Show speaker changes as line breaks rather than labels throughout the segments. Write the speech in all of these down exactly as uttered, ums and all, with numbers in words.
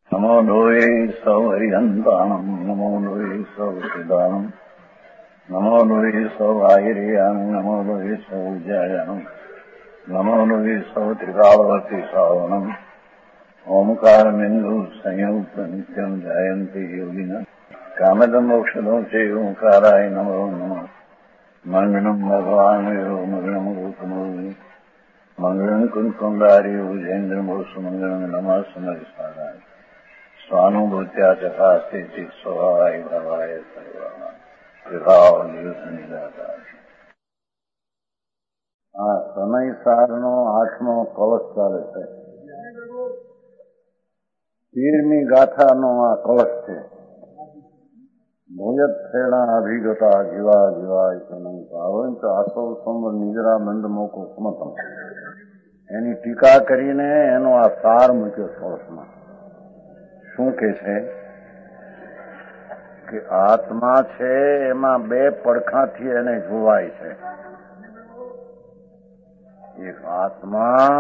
નમો લોહે સૌહરિહંતાણમ નમો લોહે સૌદાનમ નમો લોહે સૌઆયર્યામ નમો લોહે સૌજાયામ નમો લોહે સૌ ત્રિકાળવતી સાવનમ ઓમકારમેન્દુ સંયુક્ત નિત્યમ જાયંતી યોગિના કામદમ મોક્ષદો છે ઓંકારાય નમો નમઃ મંગળમ ભગવાન મંગળમ ગૌતમો મંગળમ કુંકુંડારી ઉજેન્દ્રમોસુ મંગળમ નમઃ સમરિસારાય સ્વાનુભૂત્યા ચકાસ્તે સ્વભાવાય ભાવાય સર્વા વિભાવ નિદાતા. આ સમયસારનો આઠમો કળશ ચાલે છે. તેરમી ગાથાનો આ કળશ છે. ભોયત થેણા અભિગતા જીવા જીવાય સમય ભાવંત આસો સંવર નિજરા બંધ મોકો સમતમ. એની ટીકા કરીને એનો આ સાર મૂક્યો કળશમાં. શું કે છે કે આત્મા છે એમાં બે પડખાથી એને જોવાય છે. એક આત્મા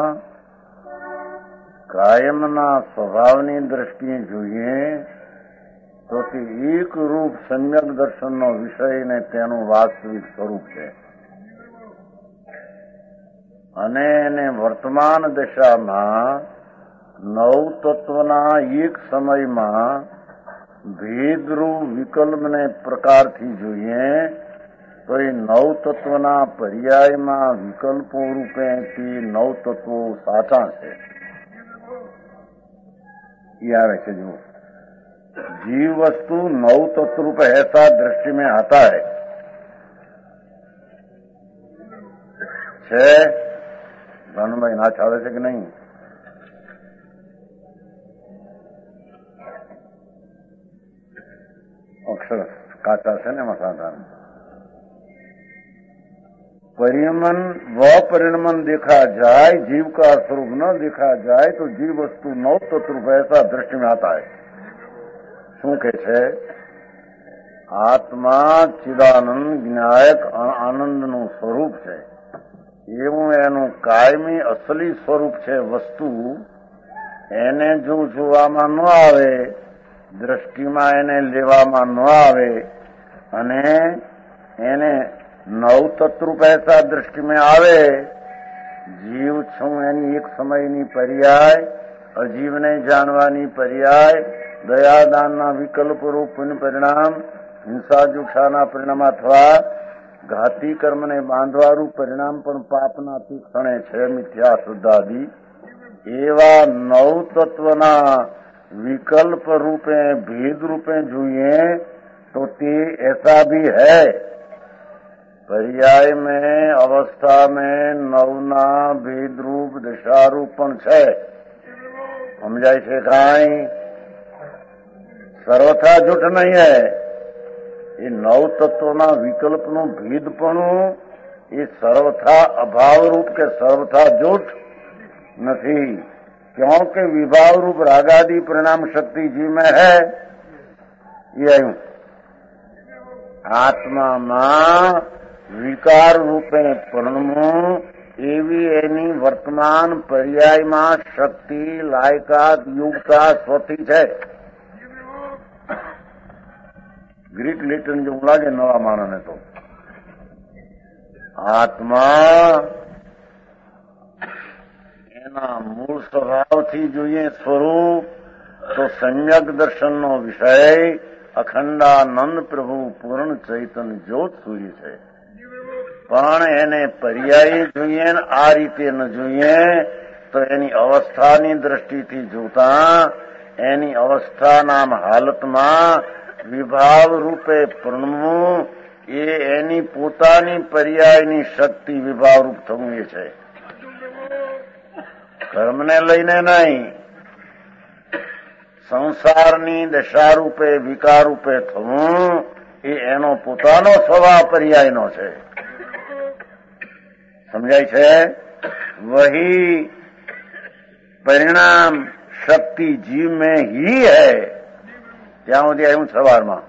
કાયમના સ્વભાવની દ્રષ્ટિએ જોઈએ તો તે એક રૂપ સમ્યક દર્શનનો વિષય ને તેનું વાસ્તવિક સ્વરૂપ છે. અને એને વર્તમાન દશામાં નવ તત્વના એક સમયમાં ભેદરૂપ વિકલ્પને પ્રકારથી જોઈએ તો એ નવ તત્વના પર્યાયમાં વિકલ્પો રૂપે તે નવ તત્વો સાચા છે. એ આવે છે. જો जीव वस्तु नौ तत्व रूप ऐसा दृष्टि में आता है છે ભાનુભાઈ ના ચાલે છે કે નહીં? અક્ષર કાચા છે ને એમાં સાધારણ परिणमन व परिणमन देखा जाए, जीव का स्वरूप न देखा जाए तो जीव वस्तु नौ तत्व रूप ऐसा दृष्टि में आता है. શું કે છે? આત્મા ચિદાનંદ જ્ઞાયક આનંદનું સ્વરૂપ છે. એવું એનું કાયમી અસલી સ્વરૂપ છે. વસ્તુ એને જો જોવામાં ન આવે, દ્રષ્ટિમાં એને લેવામાં ન આવે અને એને નવ તત્રૂપ એસા દ્રષ્ટિમાં આવે, જીવ છું એની એક સમયની પર્યાય, અજીવને જાણવાની પર્યાય, દયાદાનના વિકલ્પ રૂપ પરિણામ, હિંસા જુક્ષાના પરિણામ અથવા ઘાતી કર્મને બાંધવારૂપ પરિણામ પણ પાપના તીક્ષણે છે, મિથ્યા શુદ્ધાદિ. એવા નવ તત્વના વિકલ્પ રૂપે ભેદ રૂપે જોઈએ તો તે ऐसा भी है. पर्याय में अवस्था में नवना भेद रूप दशारूप પણ છે. સમજાય છે? કાંઈ સર્વથા જૂઠ નહીં હૈ. એ નવ તત્વના વિકલ્પનું ભેદપણું એ સર્વથા અભાવ રૂપ કે સર્વથા જૂઠ નથી. क्योंकि विभाव रूप रागादि परिणाम शक्ति जीव में है. ये आयु આત્મામાં વિકાર રૂપે પરણવું એવી એની વર્તમાન પર્યાયમાં શક્તિ, લાયકાત, યુક્તા સ્વથી છે. ગ્રીક લેટન જેવું લાગે નવા માણસને તો. આત્મા એના મૂળ સ્વભાવથી જોઈએ સ્વરૂપ તો સમ્યક દર્શનનો વિષય અખંડાનંદ પ્રભુ પૂર્ણ ચૈતન્ય જ્યોત સૂર્ય છે. પણ એને પર્યાયી જોઈએ ને આ રીતે ન જોઈએ તો એની અવસ્થાની દ્રષ્ટિથી જોતા એની અવસ્થાના હાલતમાં વિભાવ રૂપે પ્રણવું એ એની પોતાની પર્યાયની શક્તિ વિભાવ રૂપ થવું એ છે. કર્મને લઈને નહીં, સંસારની દશા રૂપે વિકાર રૂપે થવું એ એનો પોતાનો સ્વભાવ પર્યાયનો છે. સમજાય છે? વહી પરિણામ શક્તિ જીવ में ही है. ત્યાં સુધી આવ્યું સવારમાં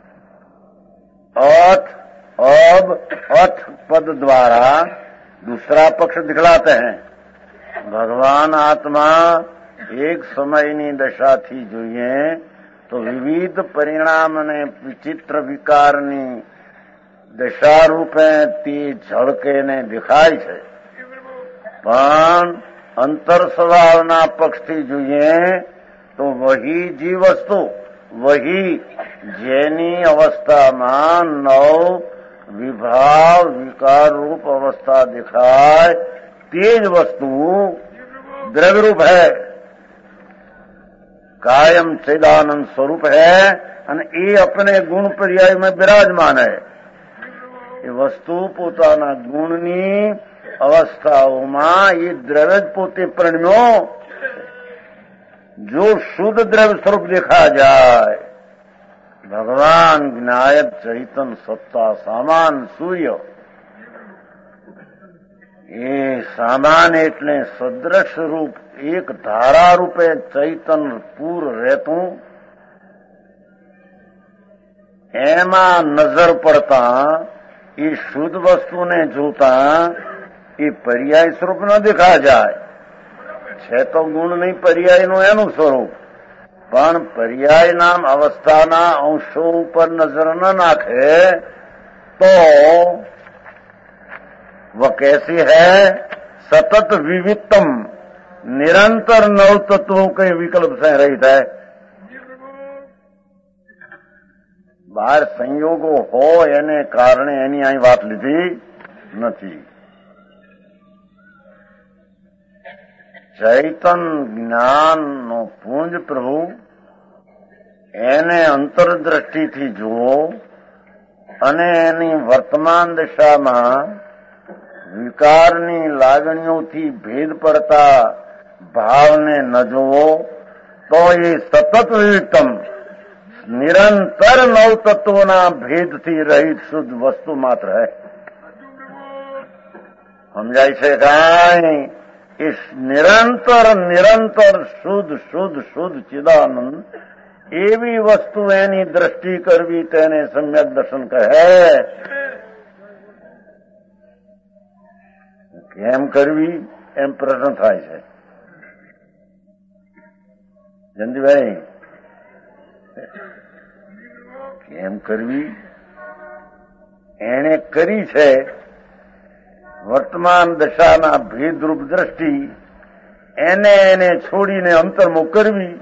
अथ अब अथ पद द्वारा दूसरा पक्ष दिखलाते हैं. भगवान आत्मा એક સમયની દશાથી જોઈએ તો વિવિધ પરિણામ અને વિચિત્ર વિકારની દશા રૂપે તે ઝળકેને દેખાય છે, પણ અંતર સ્વભાવના પક્ષથી જોઈએ તો વહી જી વસ્તુ, વહી જેની અવસ્થામાં નવ વિભાવ વિકાર રૂપ અवस्था दिखाए તે જ વસ્તુ દ્રવ્ય रूप है, कायम चिदानंद स्वरूप है અને એ अपने गुण पर्याय में विराजमान है. એ વસ્તુ પોતાના ગુણની અવસ્થાઓમાં એ દ્રવ્ય જ પોતે પ્રણ્યો. જો શુદ્ધ દ્રવ્ય સ્વરૂપ દેખા જાય, ભગવાન જ્ઞાયક ચૈતન સત્તા સામાન સૂર્ય, એ સામાન એટલે સદ્રશ રૂપ એક ધારા રૂપે ચૈતન પૂર રહેતું, એમાં નજર પડતા એ શુદ્ધ વસ્તુને જોતા એ પર્યાય સ્વરૂપ ન દેખા જાય. છે તો ગુણ નહીં પર્યાયનું એનું સ્વરૂપ, પણ પર્યાય નામ અવસ્થાના અંશો ઉપર નજર ન નાખે તો वह कैसी है? सतत विविधतम, निरंतर नव तत्वों के विकल्प से रहित है. બહાર સંયોગો હોય એને કારણે એની અહીં વાત લીધી નથી. ચૈતન જ્ઞાનનો પુંજ પ્રભુ એને અંતરદ્રષ્ટિથી જુઓ અને એની વર્તમાન દશામાં વિકારની લાગણીઓથી ભેદ પડતા ભાવને ન જુઓ તો એ સતત વિવિધતમ નિરંતર નવ તત્વોના ભેદથી રહિત શુદ્ધ વસ્તુ માત્ર હૈ. સમજાય છે કાંઈ? એ નિરંતર નિરંતર શુદ્ધ શુદ્ધ શુદ્ધ ચિદાનંદ એવી વસ્તુ એની દ્રષ્ટિ કરવી તેને સમ્યક દર્શન કહે. કેમ કરવી એમ પ્રશ્ન થાય છે. જયંતિભાઈ, કેમ કરવી? એને કરી છે વર્તમાન દશાના ભેદરૂપ દ્રષ્ટિ, એને એને છોડીને અંતર્મુખ કરવી.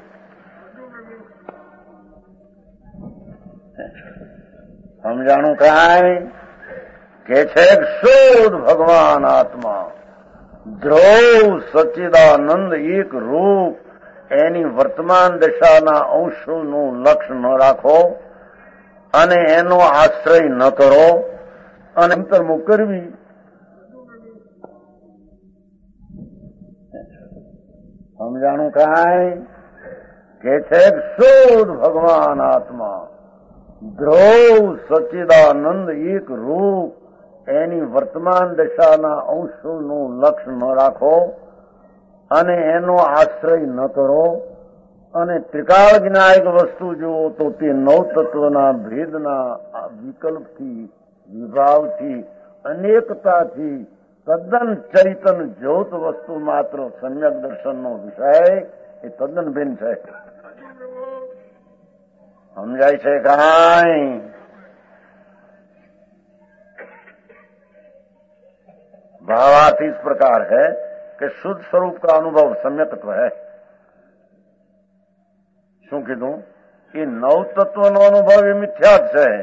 સમજાણું કાંઈ? કે છે શુદ્ધ ભગવાન આત્મા ધ્રુવ સચ્ચિદાનંદ એક રૂપ, એની વર્તમાન દશાના અંશોનું લક્ષ્ય ન રાખો અને એનો આશ્રય ન કરો અને અંતર્મુખ કરવી. સમજાણું કાંઈ? કે છે શુદ્ધ ભગવાન આત્મા ધ્રુવ સચ્ચિદાનંદ એક રૂપ, એની વર્તમાન દશાના અંશોનું લક્ષ્ય ન રાખો અને એનો આશ્રય ન કરો અને ત્રિકાળ જ્ઞાયક વસ્તુ જુઓ તો તે નવ તત્વના ભેદના વિકલ્પથી, વિભાવથી, અનેકતાથી તદ્દન ચૈતન જ્યોત વસ્તુ માત્ર સમ્યક દર્શનનો વિષય એ તદ્દન ભિન્ન છે. સમજાય છે કાંઈ? भावार्थ इस प्रकार है कि शुद्ध स्वरूप का अनुभव सम्यकत्व है. શું કીધું? એ નવ તત્વનો અનુભવ એ મિથ્યા જ છે.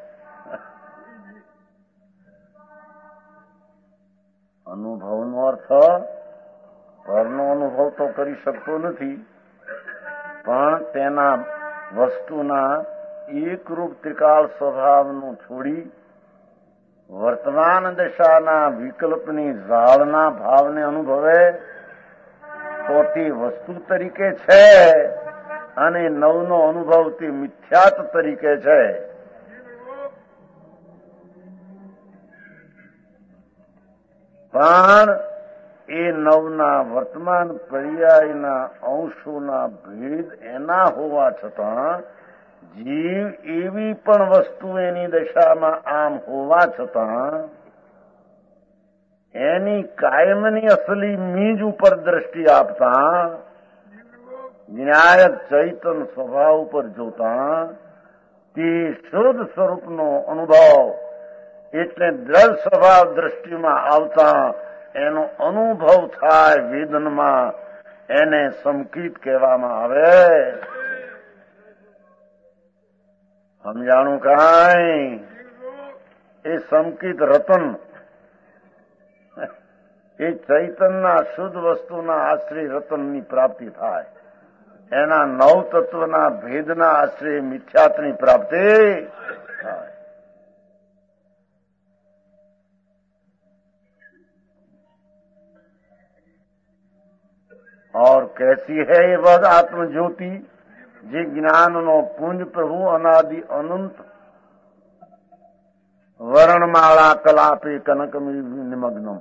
અનુભવનો અર્થ પરનો અનુભવ તો કરી શકતો નથી, પણ તેના વસ્તુના એકરૂપ ત્રિકાળ સ્વભાવનું છોડી વર્તમાન દશાના વિકલ્પની ઝાળના ભાવને અનુભવે તો તે વસ્તુ તરીકે છે અને નવનો અનુભવ તે મિથ્યાત તરીકે છે. પણ એ નવના વર્તમાન પર્યાયના અંશોના ભેદ એના હોવા છતાં જીવ એવી પણ વસ્તુ એની દશામાં આમ હોવા છતાં એની કાયમની અસલી મીજ ઉપર દ્રષ્ટિ આપતા વિનાયક ચૈતન સ્વભાવ પર જોતા તે શુદ્ધ સ્વરૂપનો અનુભવ એટલે દ્રઢ સ્વભાવ દ્રષ્ટિમાં આવતા એનો અનુભવ થાય વેદનમાં, એને સંકિત કહેવામાં આવે. સમજાણું કાંઈ? એ સંકિત રતન એ ચૈતનના શુદ્ધ વસ્તુના આશ્રય રતનની પ્રાપ્તિ થાય. એના નવ તત્વના ભેદના આશ્રય મિથ્યાત્વની પ્રાપ્તિ થાય. और कैसी है ये वह आत्म ज्योति જે જ્ઞાનનો પુંજ પ્રભુ અનાદિ અનંત વર્ણમાળા કલાપે કનકમી નિમગ્નમ.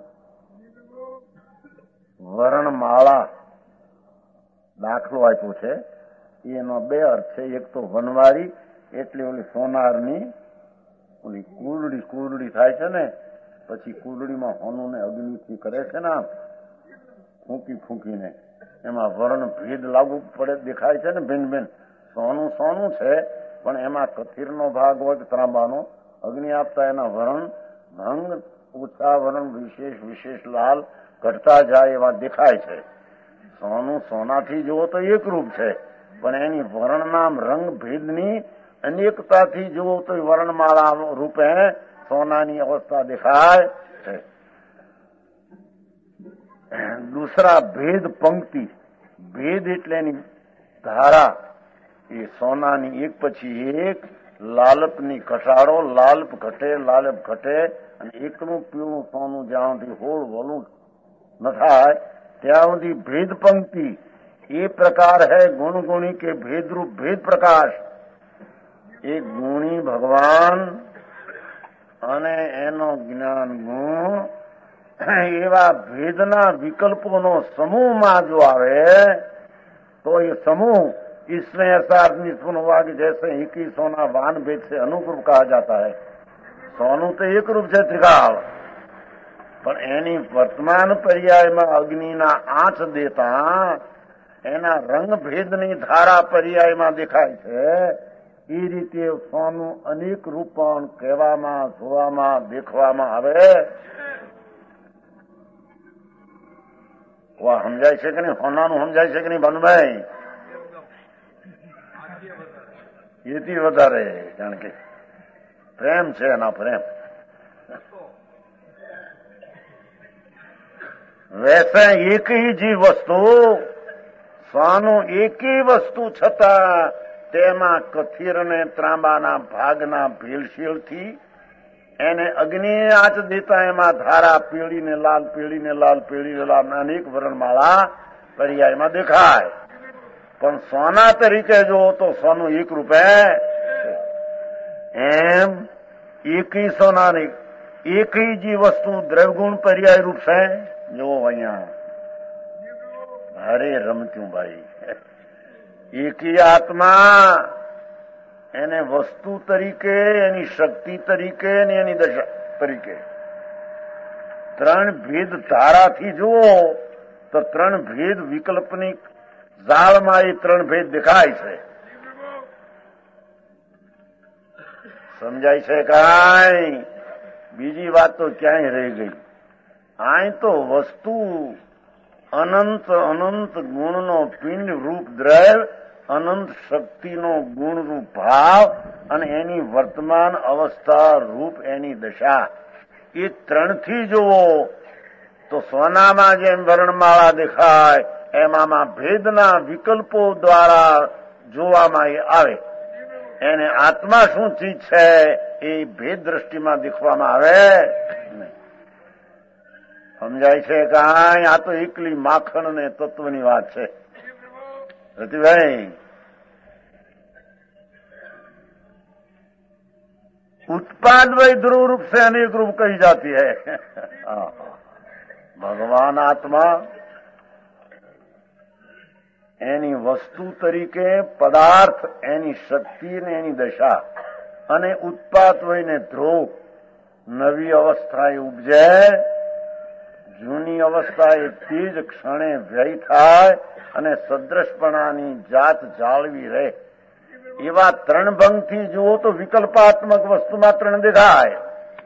વર્ણમાળા દાખલો આપ્યો છે, એનો બે અર્થ છે. એક તો વનવારી એટલે ઓલી સોનારની ઓલી કુરડી કુરડી થાય છે ને, પછી કુરડીમાં હોનું ને અગ્નિથી કરે છે ને, આમ ફૂંકી ફૂંકીને એમાં વર્ણ ભેદ લાગુ પડે દેખાય છે ને. ભિન્ન ભિન્ન સોનું સોનું છે, પણ એમાં કથિરનો ભાગ હોય ત્રાંબાનો, અગ્નિ આપતા એના વર્ણ ભંગ ઓછા વર્ણ વિશેષ વિશેષ લાલ ઘટતા જાય એવા દેખાય છે. સોનું સોનાથી જુઓ તો એક રૂપ છે, પણ એની વર્ણનામ રંગ ભેદની અનેકતાથી જુઓ તો વર્ણમાળા રૂપે સોનાની અવસ્થા દેખાય છે. दूसरा भेद पंक्ति, भेद એટલે એની ધારા, એ સોનાની એક પછી એક લાલપની ઘટાડો, લાલપ ઘટે લાલપ ઘટે અને એકનું પીળું સોનું જ્યાં સુધી હોળ વલું ન થાય ત્યાં સુધી ભેદ પંક્તિ. એ પ્રકાર है गुण गुणी के भेद रूप भेद प्रकाश. એ ગુણી ભગવાન અને એનો જ્ઞાન ગુણ એવા ભેદના વિકલ્પોનો સમૂહમાં જો આવે તો એ समूह इसमें ऐसा आदमी सुन हुआ कि जैसे एक ही सोना वान भेद से अनूप रूप कहा जाता है. सोनू तो एक रूप છે ત્રિકાળ, પણ એની વર્તમાન પર્યાયમાં અગ્નિના આંચ દેતા એના રંગ ભેદની ધારા પર્યાયમાં દેખાય છે. એ રીતે સોનું અનેક રૂપ પણ કહેવામાં, જોવામાં, દેખવામાં આવે. વાહ, સમજાય છે કે નહીં? હોનાનું સમજાય છે કે નહીં ભાનુભાઈ? એથી વધારે, કારણ કે પ્રેમ છે એના, પ્રેમ. વૈસે એક જ વસ્તુ, સોનું એકી વસ્તુ છતાં તેમાં કથિર અને ત્રાંબાના ભાગના ભેળસેળથી એને અગ્નિ આંચ દેતા એમાં ધારા પીળીને લાલ, પીળીને લાલ, પીળીને લાલ અનેક વર્ણમાળા પર્યાયમાં દેખાય. પણ સોના તરીકે જુઓ તો સોનું એક રૂપે એમ એકી સોનાની એકી જે વસ્તુ દ્રવગુણ પર્યાય રૂપ છે. જુઓ અહીંયા હરે રમત્યું ભાઈ, એકી આત્મા એને વસ્તુ તરીકે, એની શક્તિ તરીકે અને એની દશા તરીકે ત્રણ ભેદ ધારાથી જુઓ તો ત્રણ ભેદ વિકલ્પની જાળમાં એ ત્રણ ભેદ દેખાય છે. સમજાય છે કાંઈ? બીજી વાત તો ક્યાંય રહી ગઈ. આય તો વસ્તુ અનંત અનંત ગુણનો પિંડ રૂપ દ્રવ્ય, અનંત શક્તિનો ગુણરૂપ ભાવ અને એની વર્તમાન અવસ્થા રૂપ એની દશા, એ ત્રણથી જુઓ તો સોનામાં જેમ વર્ણમાળા દેખાય એમાં ભેદના વિકલ્પો દ્વારા જોવામાં આવે. એને આત્મા શું ચીજ છે એ ભેદ દ્રષ્ટિમાં દેખવામાં આવે. સમજાય છે કાંઈ? આ તો એકલી માખણ ને તત્વની વાત છે રતિભાઈ. उत्पाद वही ध्रुव रूप से अनेक रूप कही जाती है. भगवान आत्मा એની વસ્તુ તરીકે, પદાર્થ એની શક્તિ ને એની દશા, અને ઉત્પાદ વહીને ધ્રુવ નવી અવસ્થા ઉપજે જૂની અવસ્થા એ તે જ ક્ષણે વ્યય થાય અને સદ્રશપણાની જાત જાળવી રહે. એવા ત્રણ ભંગથી જુઓ તો વિકલ્પાત્મક વસ્તુમાં ત્રણ દેખાય.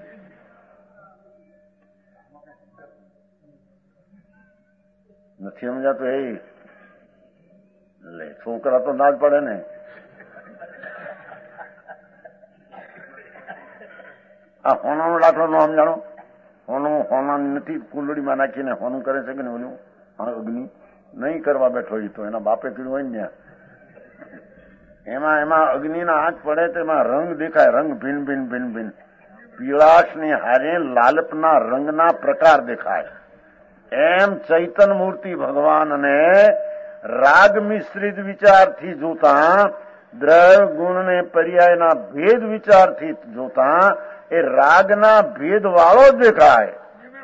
નથી સમજાતું એ લે છોકરા તો ના જ પડે ને. આ હોનાનો દાખલો નો સમજાણો. હોનું હોના નથી કુંડળીમાં નાખીને હોનું કરે છે કે ઓલું અગ્નિ નહીં કરવા બેઠો એ તો એના બાપે કીધું હોય ને એમાં એમાં અગ્નિના આંચ પડે તો એમાં રંગ દેખાય. રંગ ભિન્ન ભિન્ન ભિન્ન ભિન્ન પીળાશની હારે લાલપના રંગના પ્રકાર દેખાય. એમ ચૈતન મૂર્તિ ભગવાનને રાગ મિશ્રિત વિચારથી જોતા, દ્રવ્ય ગુણ ને પર્યાયના ભેદ વિચારથી જોતા એ રાગના ભેદ વાળો જ દેખાય.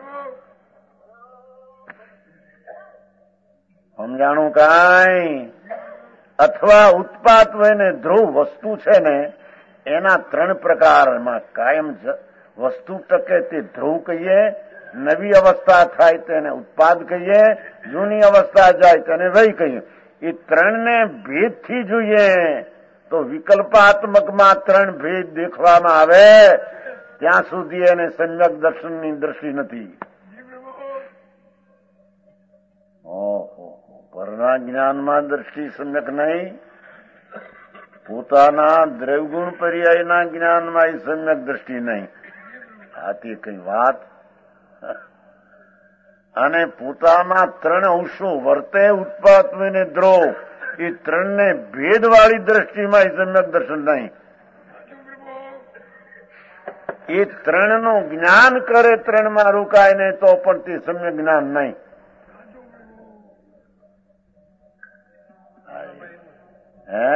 સમજાણું કાંઈ? અથવા ઉત્પાત વયને ધ્રુવ વસ્તુ છે ને એના ત્રણ પ્રકારમાં કાયમ વસ્તુ ટકે તે ધ્રુવ કહીએ, નવી અવસ્થા થાય તેને ઉત્પાદ કહીએ, જૂની અવસ્થા જાય તેને વય કહીએ. એ ત્રણને ભેદથી જોઈએ તો વિકલ્પાત્મકમાં ત્રણ ભેદ દેખવામાં આવે ત્યાં સુધી એને સમ્યક દર્શનની દ્રષ્ટિ નથી. ઓહો, પરના જ્ઞાનમાં દ્રષ્ટિ સમ્યક નહીં, પોતાના દ્રવ્યગુણ પર્યાયના જ્ઞાનમાં એ સમ્યક દ્રષ્ટિ નહીં. આથી કઈ વાત. અને પોતામાં ત્રણ અંશો વર્તે ઉત્પાત ને દ્રોહ એ ત્રણને ભેદવાળી દ્રષ્ટિમાં એ સમ્યક દર્શન નહીં. એ ત્રણનું જ્ઞાન કરે ત્રણમાં રોકાય ને તો પણ તે સમ્યક જ્ઞાન નહીં. હે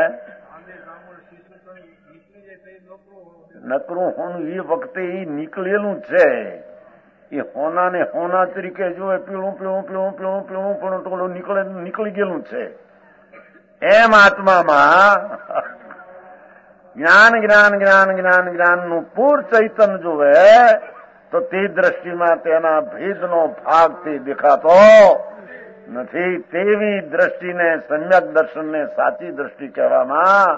નકરું હોનું એ વખતે એ નીકળેલું છે. એ હોના ને હોના તરીકે જોવે પીળું પીળું પીળું પીળું પીળું પણ તો નીકળે નીકળી ગયેલું છે. એમ આત્મામાં જ્ઞાન જ્ઞાન જ્ઞાન જ્ઞાન જ્ઞાનનું પૂર ચૈતન જોવે તો તે દ્રષ્ટિમાં તેના ભેદનો ભાગ તે દેખાતો નથી. તેવી દ્રષ્ટિને સમ્યક દર્શનને સાચી દ્રષ્ટિ કહેવામાં.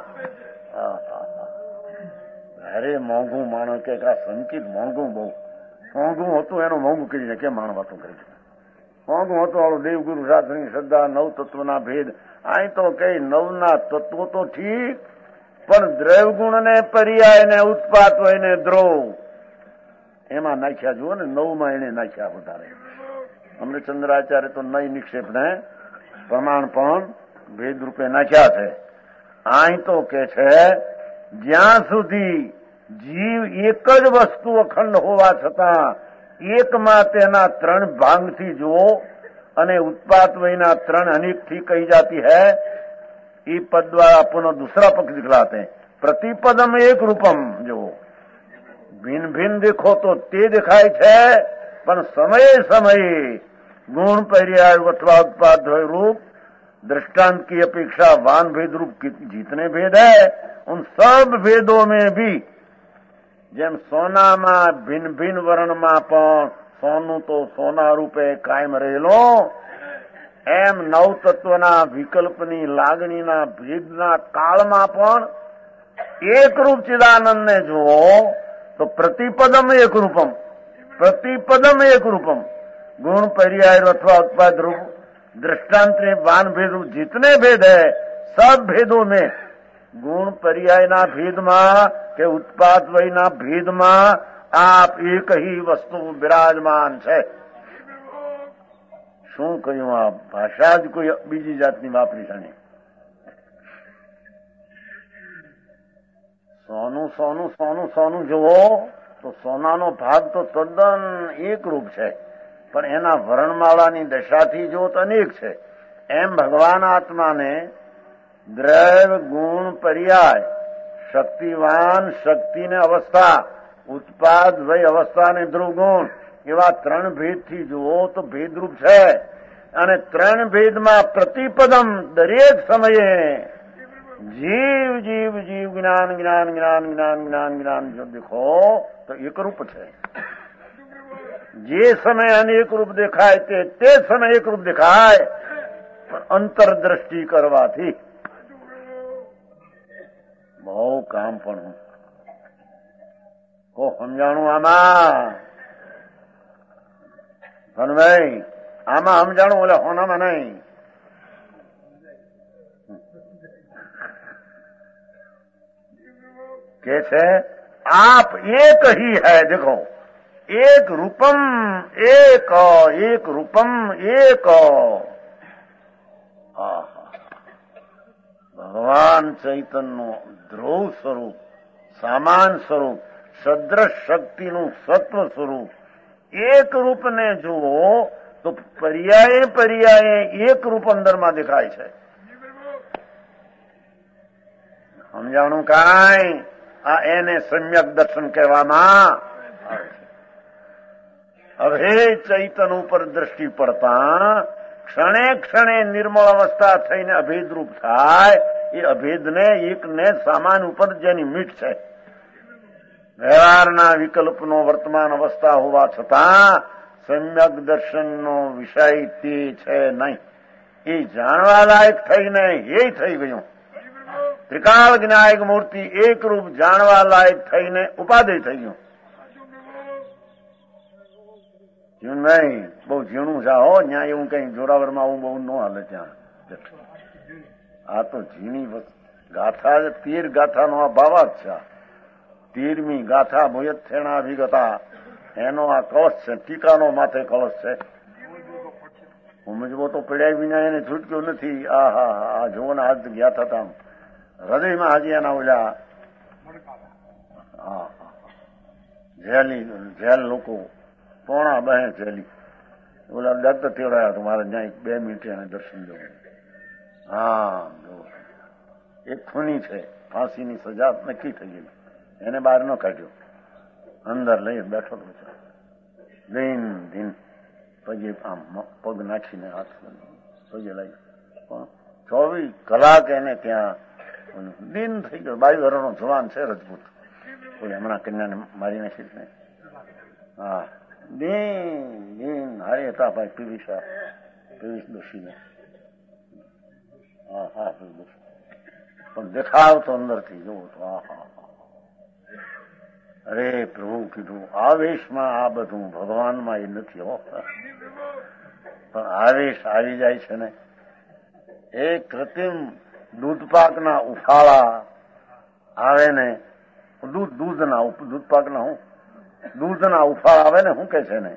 અરે મોંઘું માણસ કે આ સંકિત મોંઘું બહુ મોંઘું હતું એનું મોંઘું કરીને કેમ માણ વાતો કરી છે. મોંઘું હતું આવડું દેવગુરુ શાસ્ત્રની શ્રદ્ધા, નવ તત્વના ભેદ. અહીં તો કઈ નવના તત્વો તો ઠીક, પણ દ્રવ્યગુણ ને પર્યાય ને ઉત્પાત હોય ને દ્રોહ એમાં નાખ્યા જુઓ ને નવમાં એને નાખ્યા વધારે. અમને ચંદ્રાચાર્ય તો નઈ નિક્ષેપ ને પ્રમાણ પણ ભેદ રૂપે નાખ્યા છે. અહીં તો કે છે જ્યાં સુધી જીવ એક જ વસ્તુ અખંડ હોવા છતાં એકમાં તેના ત્રણ ભાંગથી જુઓ અને उत्पात वहीना त्रण अनेक थी कही जाती है, ये पद द्वारा पुनः दूसरा पक्ष दिखलाते हैं. प्रतिपदम एक रूपम जो भिन्न भिन्न देखो तो ते दिखाई है, पर समय समय गुण पर्याय अथवा उत्पाद रूप दृष्टांत की अपेक्षा वान भेद रूप जितने भेद है उन सब भेदों में भी જેમ સોનામાં ભિન્ન ભિન્ન વર્ણમાં પણ સોનું તો સોના રૂપે કાયમ રહેલો, એમ નવ તત્વના વિકલ્પની લાગણીના ભેદના કાળમાં પણ એકરૂપ ચિદાનંદને જુઓ તો પ્રતિપદમ એક રૂપમ, પ્રતિપદમ એક રૂપમ गुण पर्याय अथवा उत्पाद रूप दृष्टांत में वान भेद रूप जितने भेद है सब भेदों में गुण पर्याय ना भेद में के उत्पाद वही ना भेद में आप एक ही वस्तु विराजमान है. શું કહ્યું? આ ભાષા જ કોઈ બીજી જાતની વાપરી છે. સોનું સોનું સોનું સોનું જુઓ તો સોનાનો ભાગ તો તદ્દન એકરૂપ છે, પણ એના વર્ણમાળાની દશાથી જો તો અનેક છે. એમ ભગવાન આત્માને દ્રવ્ય ગુણ પર્યાય શક્તિવાન શક્તિને અવસ્થા ઉત્પાદ વય અવસ્થા ને ધ્રુવ ગુણ એવા ત્રણ ભેદથી જુઓ તો ભેદરૂપ છે. અને ત્રણ ભેદમાં પ્રતિપદમ દરેક સમયે જીવ જીવ જીવ જ્ઞાન જ્ઞાન જ્ઞાન જ્ઞાન જ્ઞાન જ્ઞાન જો દેખો તો એકરૂપ છે. જે સમય અનેક રૂપ દેખાય તે તે સમય એક રૂપ દેખાય, પણ અંતરદ્રષ્ટિ કરવાથી બહુ કામ પણ કો સમજાણું આમાં ભાઈ, આમાં સમજાણું ઓલે હોનામાં નહીં. કે છે आप एक ही है. देखो एक रूपम एक एक रूपम एक. ભગવાન ચૈતન્યનું ધ્રુવ સ્વરૂપ, સામાન સ્વરૂપ, સદ્રશ શક્તિનું સત્વ સ્વરૂપ એક રૂપને જુઓ તો પર્યાયે પર્યાયે એક રૂપ અંદરમાં દેખાય છે. સમજાણું કાંઈ? આ એને સમ્યક દર્શન કહેવામાં આવે છે. હવે ચૈતન ઉપર દ્રષ્ટિ પડતા ક્ષણે ક્ષણે નિર્મળ અવસ્થા થઈને અભેદરૂપ થાય. એ અભેદને એકને સામાન ઉપર જેની મીઠ છે, વ્યવહારના વિકલ્પનો વર્તમાન અવસ્થા હોવા છતાં સમ્યક દર્શનનો વિષય તે છે નહીં. એ જાણવા લાયક થઈને એ થઈ ગયું. ત્રિકાળ જ્ઞાયક મૂર્તિ એક રૂપ જાણવા લાયક થઈને ઉપાદેય થઈ ગયું. નહીં બહુ ઝીણું છે હો. ત્યાં એવું કઈ જોરાવરમાં આવું બહુ ન હાલે ત્યાં. આ તો ઝીણી ગાથા, તેર ગાથાનો આ ભાવાર્થ છે. તેરમી ગાથા ભૂયત થેણા અભિગતા એનો આ કળશ છે. ટીકાનો માથે કળશ છે. સમજવો તો પડ્યા વિના એને છૂટક્યો નથી. આ હા હા જોવો ને આજ ગયા થતા હૃદયમાં હાજી એના ઓલા હા જેલી જેલ લોકો પોણા બહે જેલી ઓલા દત્ત તેવડાયા તો મારે ત્યાં બે મિનિટે એને દર્શન દેવું. હા એક ખૂની છે, ફાંસીની સજા નક્કી થઈ ગઈ, એને બહાર ન કાઢ્યો, અંદર લઈ બેઠો તો દિન દિન પગે આમ પગ નાખીને હાથ પગે લાગી પણ ચોવીસ કલાક એને ત્યાં દિન થઈ ગયો. બાવી વર્ષનો જવાન છે રજપૂત, કોઈ હમણાં કન્યાને મારી નાખી ને. હા દિન દિન હારે હતા ભાઈ પીવી શાહ, પીવીશ દોશીને. હા હા દોશી પણ દેખાવ તો અંદરથી જોવો તો હા હા અરે પ્રભુ કીધું આવેશમાં આ બધું ભગવાનમાં એ નથી હો. પણ આવેશ આવી જાય છે ને. એ કૃત્રિમ દૂધપાકના ઉફાળા આવે ને, દૂધ દૂધના દૂધપાકના હું દૂધના ઉફાળા આવે ને શું કે છે ને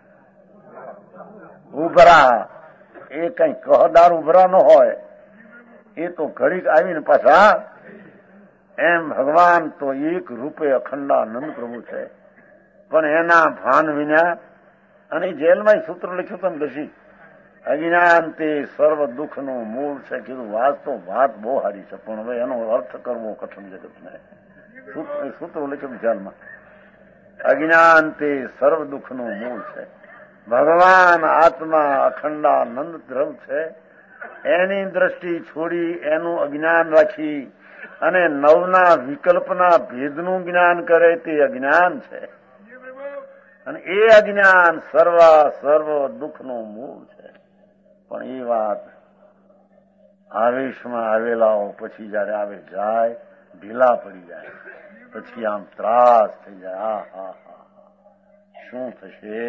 ઉભરા, એ કઈ કહદાર ઉભરા ન હોય. એ તો ઘડીક આવીને પાછા એમ ભગવાન તો એક રૂપે અખંડાનંદ પ્રભુ છે. પણ એના ભાન વિના અને જેલમાં સૂત્ર લખ્યું હતું ને દશી અજ્ઞાન તે સર્વ દુઃખનું મૂળ છે. કીધું વાત તો વાત બહુ સારી છે પણ હવે એનો અર્થ કરવો કઠણ જગતને. સૂત્ર લખ્યું જેલમાં અજ્ઞાન તે સર્વ દુઃખનું મૂળ છે. ભગવાન આત્મા અખંડાનંદ દ્રવ છે. એની દ્રષ્ટિ છોડી એનું અજ્ઞાન રાખી અને નવના વિકલ્પના ભેદનું જ્ઞાન કરે તે અજ્ઞાન છે. અને એ અજ્ઞાન સર્વ સર્વ દુઃખનું મૂળ છે. પણ એ વાત આવેશમાં આવેલાઓ પછી જયારે આવે જાય ઢીલા પડી જાય, પછી આમ ત્રાસ થઈ જાય. હા હા હા શું થશે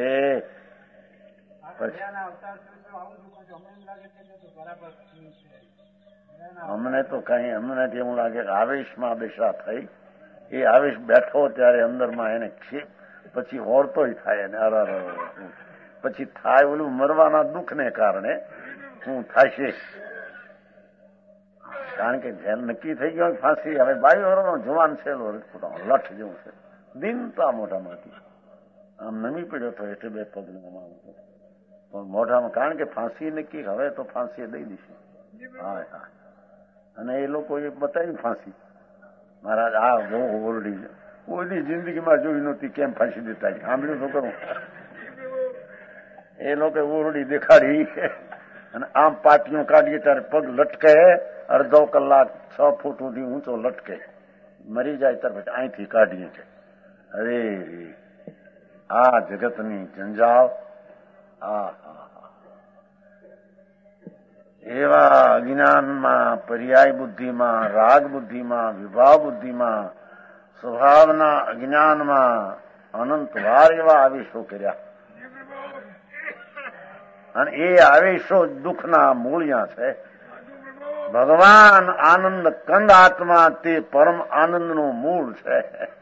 પછી? અમને તો કઈ અમને એવું લાગે કે આવેશમાં બેસા થઈ. એ આવેશ બેઠો ત્યારે અંદરમાં એને ક્ષેપ પછી હોરતોય થાય ને અરર પછી થાય ઓલું મરવાના દુઃખને કારણે શું થશે. કારણ કે જેલ નક્કી થઈ ગયો ફાંસી. હવે બાવી વર્ષનો જવાન છે, લઠ જેવું છે, દિનતા મોઢામાંથી આમ નમી પડ્યો હતો એટલે બે પગને પણ મોઢામાં. કારણ કે ફાંસી નક્કી, હવે તો ફાંસી દઈ દીધી. હા હા અને એ લોકો એ બતાવી ફાંસી. મહારાજ આ બહુ ઓરડી કોઈની જિંદગીમાં જોઈ નહોતી કેમ ફાંસી દેતા. સાંભળ્યું તો કરું. એ લોકો ઓરડી દેખાડી અને આમ પાટીઓ કાઢીએ ત્યારે પગ લટકે. અડધો કલાક છ ફૂટ સુધી ઊંચો લટકે. મરી જાય ત્યારે પછી અહીંથી કાઢીએ છે. અરે આ જગતની જંજાળ, આ એવા અજ્ઞાનમાં, પર્યાય બુદ્ધિમાં, રાગ બુદ્ધિમાં, વિભાવ બુદ્ધિમાં, સ્વભાવના અજ્ઞાનમાં અનંત વાર એવા આવેશો કર્યા. અને એ આવેશો દુઃખના મૂળિયા છે. ભગવાન આનંદ કંદ આત્મા તે પરમ આનંદનું મૂળ છે.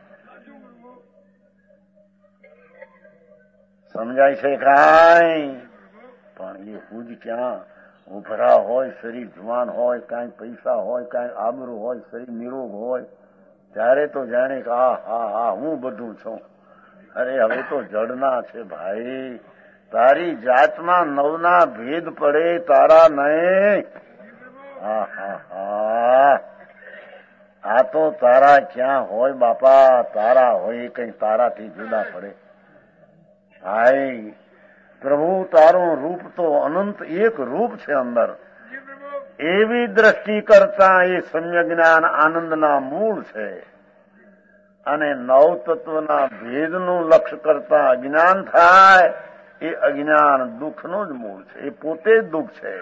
સમજાય છે કાંઈ? પણ એ હુજ ક્યાં? ઉભરા હોય, શરીર જુવાન હોય, કાંઈ પૈસા હોય, કાંઈ આબરૂ હોય, શરીર નિરોગ હોય, ત્યારે તો જાણે કે આ હા હા હું બધું છું. અરે હવે તો જડના છે ભાઈ. તારી જાતમાં નવના ભેદ પડે, તારા નહીં. હા હા હા આ તો તારા ક્યાં હોય બાપા? તારા હોય કઈ તારાથી જુદા પડે ભાઈ. પ્રભુ તારું રૂપ તો અનંત એક રૂપ છે અંદર. એવી દ્રષ્ટિ કરતા એ સમ્યક જ્ઞાન આનંદના મૂળ છે. અને નવ તત્વના ભેદનું લક્ષ્ય કરતા અજ્ઞાન થાય, એ અજ્ઞાન દુઃખનું જ મૂળ છે. એ પોતે જ દુઃખ છે.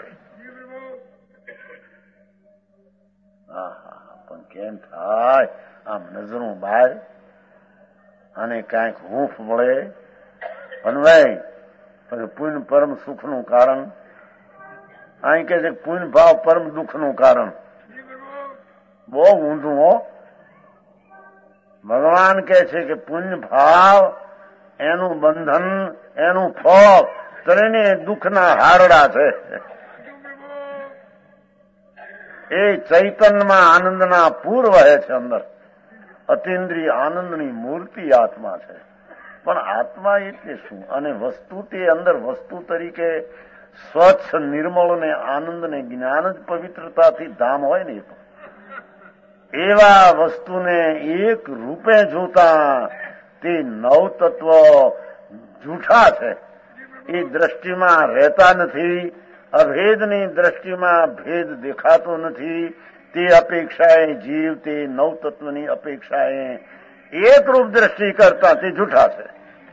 પણ કેમ થાય? આમ નજરું બહાર અને કાંઈક હૂંફ મળે અનવાય પુણ્ય પરમ સુખનું કારણ. અહીં કે છે પુણ્ય ભાવ પરમ દુઃખનું કારણ. બહુ ઊંધું હો. ભગવાન કે છે કે પુણ્ય ભાવ એનું બંધન, એનું ફળ ત્રણે દુઃખના હારડા છે. એ ચૈતન્યમાં આનંદના પૂર વહે છે અંદર. અતિન્દ્રિય આનંદની મૂર્તિ આત્મા છે. પણ આત્મા એટલે શું? અને વસ્તુ તે અંદર વસ્તુ તરીકે સ્વચ્છ, નિર્મળ ને આનંદ ને જ્ઞાન જ પવિત્રતાથી ધામ હોય ને, એવા વસ્તુને એક રૂપે જોતા તે નવ તત્વ જૂઠા છે. એ દ્રષ્ટિમાં રહેતા નથી. અભેદની દ્રષ્ટિમાં ભેદ દેખાતો નથી. તે અપેક્ષાએ જીવ તે નવ તત્વની અપેક્ષાએ એક રૂપ દ્રષ્ટિ કરતા તે જૂઠા છે.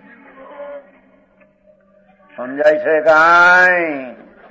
સમજાય છે કાંઈ?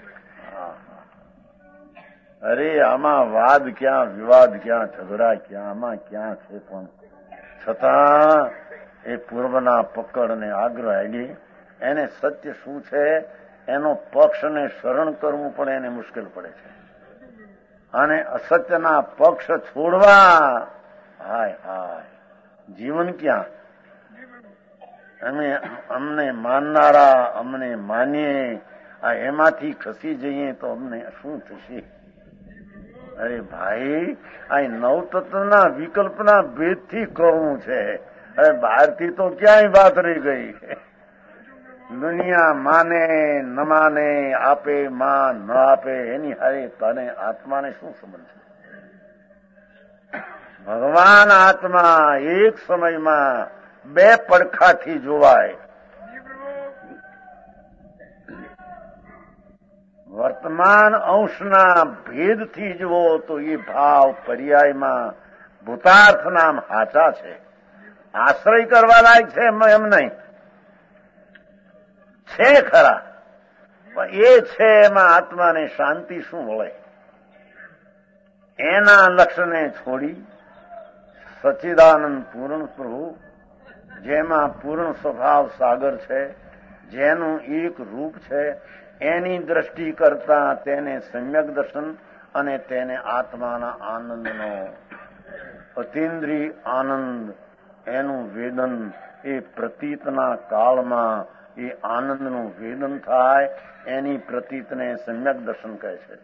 અરે આમાં વાદ ક્યાં, વિવાદ ક્યાં, ઝઘડા ક્યાં, આમાં ક્યાં છે? પણ છતાં એ પૂર્વના પકડ અને આગ્રહ આવી એને સત્ય શું છે એનો પક્ષને શરણ કરવું પણ એને મુશ્કેલ પડે છે. અને અસત્યના પક્ષ છોડવા, હાય હાય જીવન ક્યાં? અમે અમને માનનારા અમને માનીએ, આ એમાંથી ખસી જઈએ તો અમને શું થશે? અરે ભાઈ, આ નવ તત્વના વિકલ્પના ભેદથી કરવું છે. અરે બહારથી તો ક્યાંય વાત રહી ગઈ. દુનિયા માને ન માને, આપે માન ન આપે, એની હારે તને આત્માને શું સંબંધ છે? ભગવાન આત્મા એક સમયમાં બે પડખાથી જોવાય. વર્તમાન અંશના ભેદથી જુઓ તો એ ભાવ પર્યાયમાં ભૂતાર્થ નામ હાચા છે. આશ્રય કરવા લાયક છે એમ નહીં છે ખરા, પણ એ છે એમાં આત્માને શાંતિ શું મળે? એના લક્ષ્યને છોડી સચ્ચિદાનંદ પૂર્ણ પ્રભુ, જેમાં પૂર્ણ સ્વભાવ સાગર છે, જેનું એક રૂપ છે, એની દ્રષ્ટિ કરતા તેને સમ્યક દર્શન અને તેને આત્માના આનંદનો અતિન્દ્રિય આનંદ, એનું વેદન એ પ્રતીતના કાળમાં એ આનંદનું વેદન થાય, એની પ્રતીતને સમ્યક દર્શન કહે છે.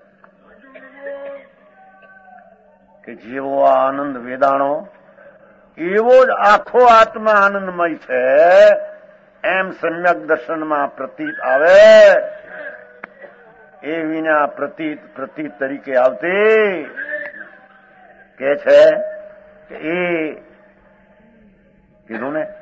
કે જેવો આ આનંદ વેદાણો એવો જ આખો આત્મા આનંદમય છે, એમ સમ્યક દર્શનમાં પ્રતીત આવે. એ વિના પ્રતીત પ્રતીત તરીકે આવતી કે છે કે એ કીધું ને,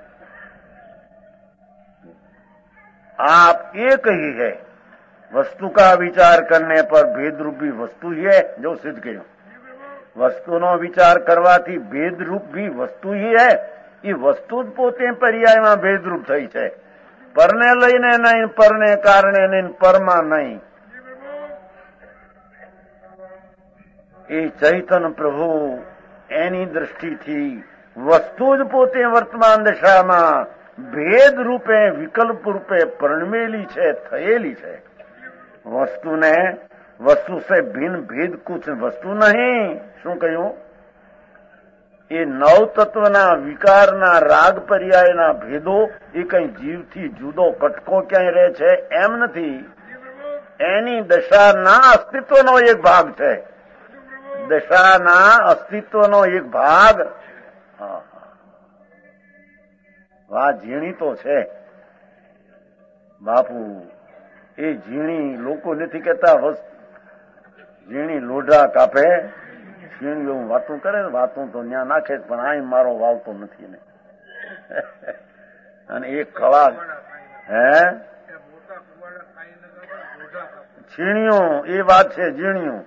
आप एक ही है, वस्तु का विचार करने पर भेद रूपी वस्तु ही है. जो सिद्ध કર્યું, વસ્તુનો વિચાર કરવાથી ભેદ રૂપ ભી વસ્તુ ही है, એ વસ્તુ જ પોતે પર્યાયમાં ભેદરૂપ થઈ છે. પરને લઈને નહીં, પરને કારણે નહીં, પરમાં નહીં. એ ચૈતન પ્રભુ એની દ્રષ્ટિથી વસ્તુ જ પોતે વર્તમાન દશામાં ભેદ રૂપે, વિકલ્પ રૂપે પરણમેલી છે, થયેલી છે. વસ્તુને વસ્તુ સે ભિન્ન ભેદ કુછ વસ્તુ નહીં. શું કહ્યું? એ નવ તત્વના વિકારના રાગ પર્યાયના ભેદો એ કઈ જીવથી જુદો કટકો ક્યાંય રહે છે એમ નથી. એની દશાના અસ્તિત્વનો એક ભાગ છે. દશાના અસ્તિત્વનો એક ભાગ. વાહ, ઝીણી તો છે બાપુ. એ ઝીણી લોકો નથી કહેતા, ઝીણી લોઢા કાપે, ઝીણી એવું વાતું કરે. વાતું તો ન્યા નાખે પણ આ મારો વાવતો નથી ને. અને એક કળા હે ઝીણિયું, એ વાત છે ઝીણિયું.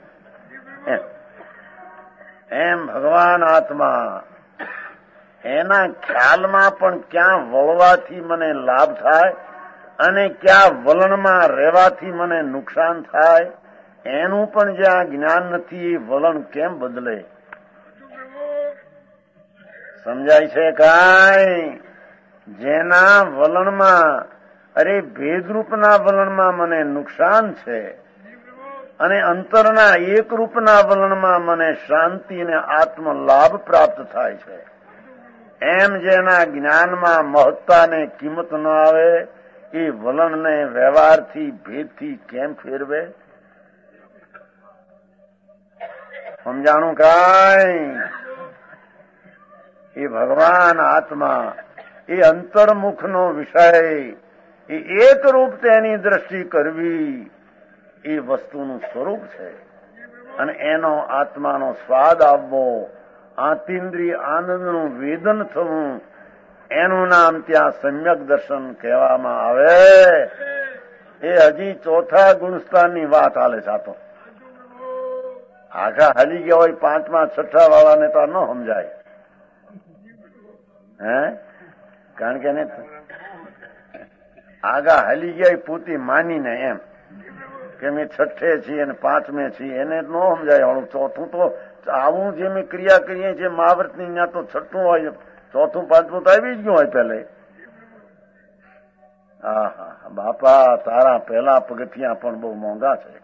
એમ ભગવાન આત્મા એના ખ્યાલમાં પણ ક્યાં વળવાથી મને લાભ થાય અને ક્યાં વલણમાં રહેવાથી મને નુકસાન થાય એનું પણ જ્યાં જ્ઞાન નથી, એ વલણ કેમ બદલે? સમજાય છે કાંઈ? જેના વલણમાં, અરે ભેદરૂપના વલણમાં મને નુકસાન છે અને અંતરના એક રૂપના વલણમાં મને શાંતિ અને આત્મલાભ પ્રાપ્ત થાય છે, એમ જેના જ્ઞાનમાં મહત્તા ને કિંમત ન આવે એ વલણને વ્યવહારથી, ભેદથી કેમ ફેરવે? સમજાણું કાંઈ? એ ભગવાન આત્મા, એ અંતર્મુખનો વિષય, એ એક રૂપ તેની દ્રષ્ટિ કરવી એ વસ્તુનું સ્વરૂપ છે. અને એનો આત્માનો સ્વાદ આવવો, આતિન્દ્રિય આનંદનું વેદન થવું, એનું નામ ત્યાં સમ્યક દર્શન કહેવામાં આવે. એ હજી ચોથા ગુણસ્થાનની વાત હાલે છે. આ તો આખા હાલી ગયા હોય પાંચમા છઠ્ઠા વાળાને તો ન સમજાય. હે કારણ કે એને આગા હાલી ગયા પૂતી માનીને એમ કે મેં છઠ્ઠે છીએ અને પાંચમે છીએ, એને ન સમજાય. હળું ચોથું તો આવું જે મેં ક્રિયા કરીએ છીએ મહાવ્રતની, ત્યાં તો છઠ્ઠું હોય, ચોથું પાંચમું તો આવી જ ગયું હોય પહેલે. હા હા બાપા, તારા પહેલા પગથિયા પણ બહુ મોંઘા છે.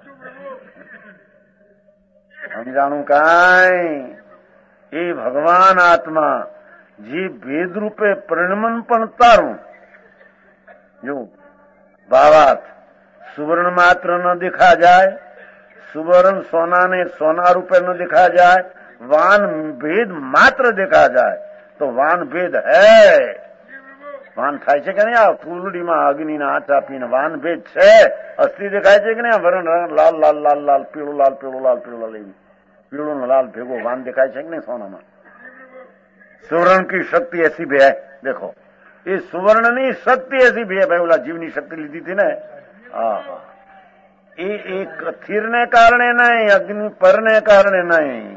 સમજાણું કાંઈ? એ ભગવાન આત્મા જે ભેદરૂપે પરિણમન પણ તારું. જો ભાવાર્થ, સુવર્ણ માત્ર ન દેખા જાય, સુવર્ણ સોનાને સોના રૂપે ન દેખા જાય, વાન ભેદ માત્ર દેખા જાય તો વાન ભેદ હૈ. વાન થાય છે કે નહીં? આ ફૂલડીમાં અગ્નિના હાથ આપીને વાન ભેદ છે. અસ્થિ દેખાય છે કે નહીં? વરણ લાલ લાલ લાલ લાલ, પીળું લાલ પીળું લાલ પીળું લાલ, એવી પીળું લાલ ભેગો વાન દેખાય છે કે નહીં સોનામાં? सुवर्ण की शक्ति ऐसी भी है. देखो, ये सुवर्ण ની શક્તિ ऐसी भी है भाई. ओला जीवनी शक्ति લીધી थी ने, હા, એ એક સ્થિરને કારણે નહીં, અગ્નિ પરને કારણે નહીં,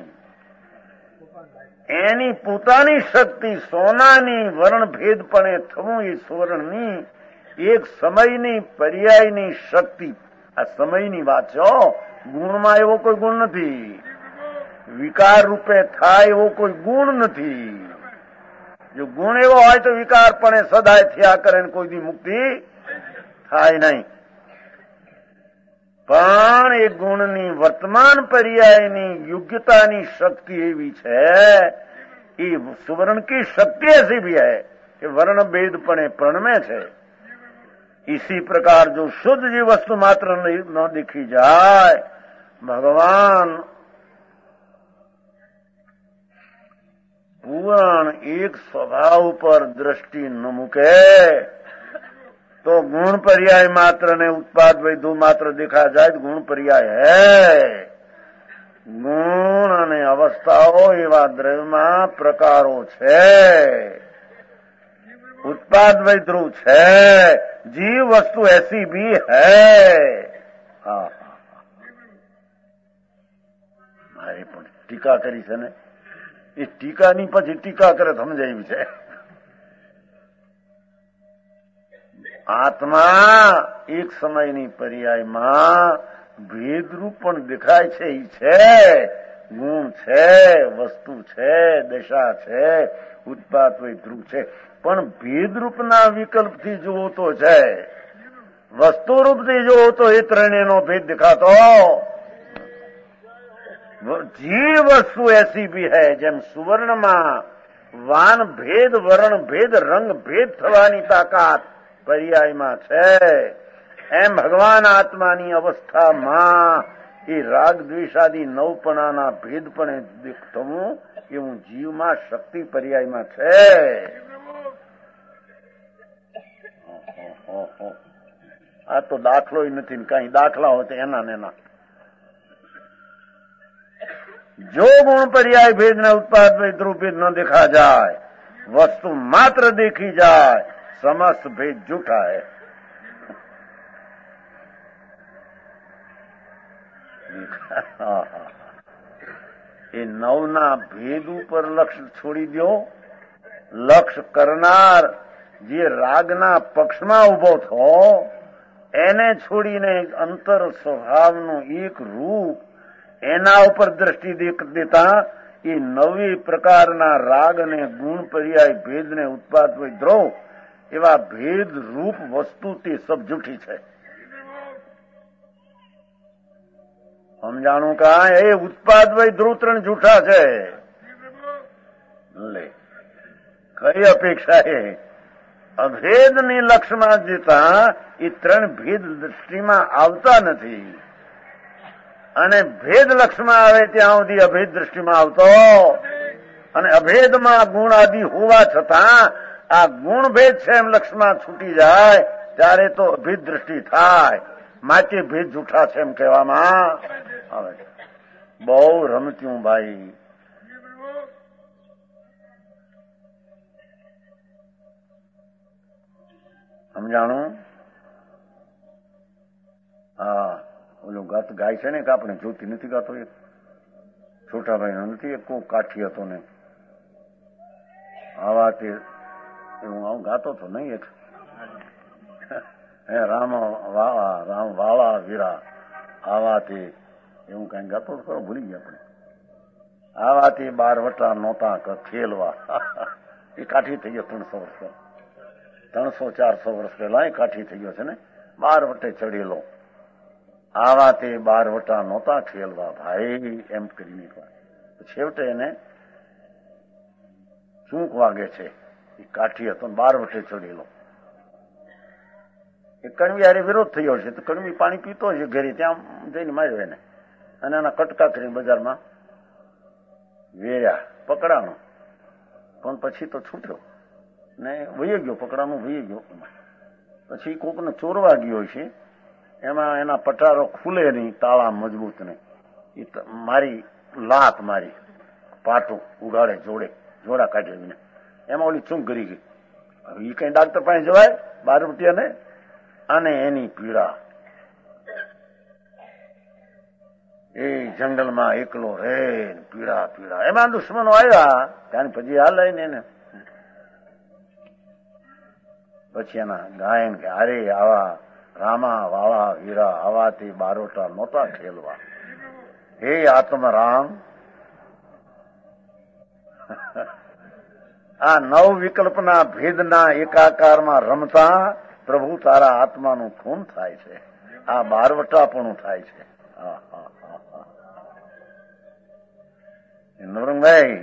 એની પોતાની શક્તિ સોનાની વર્ણ ભેદપણે થવું એ સુવર્ણની એક સમયની પર્યાયની શક્તિ. આ સમયની વાત છે. ગુણમાં એવો કોઈ ગુણ નથી, વિકાર રૂપે થાય એવો કોઈ ગુણ નથી. જો ગુણ એવો હોય તો વિકાર પણ સદાય થયા કરે ને કોઈ દી મુક્તિ થાય નહીં. પણ એ ગુણની વર્તમાન પર્યાયની યોગ્યતાની શક્તિ એવી છે, એ સુવर्ण की शक्ति ऐसी भी है कि वर्ण भेदपणे प्रणमे છે. इसी प्रकार जो शुद्ध जी वस्तु मात्र न दिखी जाए, भगवान पूर्ण एक स्वभाव पर दृष्टि न મૂકે तो गुण पर्याय मात्र ने उत्पाद वैधु मात्र देखा जाए तो गुण पर्याय है. ગુણ અને અવસ્થાઓ એવા દ્રવ્યમાં પ્રકારો છે, उत्पाद वैध्रुव છે, जीव वस्तु ऐसी भी है. હા, મારે પણ ટીકા કરી છે ને, એ ટીકાની પછી ટીકા કરે સમજાવી છે. આત્મા એક સમયની પર્યાયમાં ભેદરૂપ પણ દેખાય છે. ઈ છે ગુણ છે, વસ્તુ છે, દશા છે, ઉત્પાદ ધ્રુવ છે, પણ ભેદરૂપના વિકલ્પથી જુઓ તો છે. વસ્તુરૂપથી જુઓ તો એ ત્રણેયનો ભેદ દેખાતો. જી વસ્તુ એસી ભી હૈ, જેમ સુવર્ણમાં વાન ભેદ, વર્ણ ભેદ, રંગ ભેદ થવાની તાકાત પર્યાયમાં છે, એમ ભગવાન આત્માની અવસ્થામાં એ રાગ દ્વેષાદી નવપણાના ભેદપણે થવું એવું જીવમાં શક્તિ પર્યાયમાં છે. આ તો દાખલો નથી ને કઈ દાખલા હોય તો એના ને એના. જો ગુણ पर्याय भेद न उत्पाद भेद रूप भेद न देखा जाए, वस्तु मात्र देखी जाए, समस्त भेद झूठा है. એ નવના ભેદ ઉપર લક્ષ્ય છોડી દો. લક્ષ્ય કરનાર જે રાગના પક્ષમાં ઉભો થો એને છોડીને અંતર સ્વભાવનું એક રૂપ એના ઉપર દ્રષ્ટિ દેતા એ નવી પ્રકારના રાગ અને ગુણ પર્યાય ભેદને ઉત્પાદ દ્રોહ એવા ભેદ રૂપ વસ્તુ તે સબ જૂઠી છે. સમજાણું કા એ ઉત્પાદ વય ધ્રુવ ત્રણ જૂઠા છે. લે કઈ અપેક્ષા એ અભેદની લક્ષમાં જતા એ ત્રણ ભેદ દ્રષ્ટિમાં આવતા નથી અને ભેદ લક્ષમાં આવે ત્યાં સુધી અભેદ દ્રષ્ટિમાં આવતો અને અભેદમાં ગુણ આદિ હોવા છતાં આ ગુણ ભેદ છે એમ લક્ષમાં છૂટી જાય ત્યારે તો અભેદ દ્રષ્ટિ થાય. માટે ભેદ જૂઠા છે એમ કહેવામાં આવે છે. બહુ રમત્યું ભાઈ. સમજાણું? હા, ઓલું ગત ગાય છે ને કે આપણે જોતી નથી ગાતો એક છોટાભાઈ નો નથી એક કોઈ કાઠી હતો ને આવા તે હું આવું ગાતો હતો નહીં એક હે રામ વાળા રામ વાળા વીરા આવાથી એવું કઈ ગાતો ખરો ભૂલી ગયા આપણે. આવાથી બાર વટા નહોતા ખેલવા એ કાઠી થઈ ગયો ત્રણસો વર્ષ ત્રણસો ચારસો વર્ષ પહેલા એ કાઠી થઈ ગયો છે ને બાર વટે ચડેલો. આવાથી બાર વટા નહોતા ખેલવા ભાઈ એમ કરીને છેવટે એને ચૂંક વાગે છે. એ કાઠી હતો બાર વટે ચડેલો. એ કણવી હારે વિરોધ થયો છે તો કણવી પાણી પીતો છે ઘરે ત્યાં જઈને માર્યો એને અને એના કટકા કરીને બજારમાં વેર્યા. પકડાનો પણ પછી તો છૂટ્યો ને વહી ગયો. પકડાનો વહી ગયો. પછી કોકને ચોરવા ગયો છે એમાં એના પટારો ખુલે નહીં તાળા મજબૂત નહીં. એ મારી લાત મારી પાટું ઉગાડે જોડે જોડા કાઢીને એમાં ઓલી ચૂંક કરી ગઈ. હવે એ કઈ ડાક્ટર પાસે જવાય બાર રૂપિયા ને અને એની પીડા એ જંગલમાં એકલો રે પીડા પીડા એમાં દુશ્મનો આવ્યા ત્યાં પછી હાલ ને એને પછી એના ગાયન કે અરે આવા રામા વાળા વીરા આવાથી બારોટા નહોતા ખેલવા. હે આત્મરામ આ નવ વિકલ્પના ભેદના એકાકારમાં રમતા પ્રભુ તારા આત્માનું ખૂન થાય છે. આ બારવટાપણું થાય છે. નવરંગભાઈ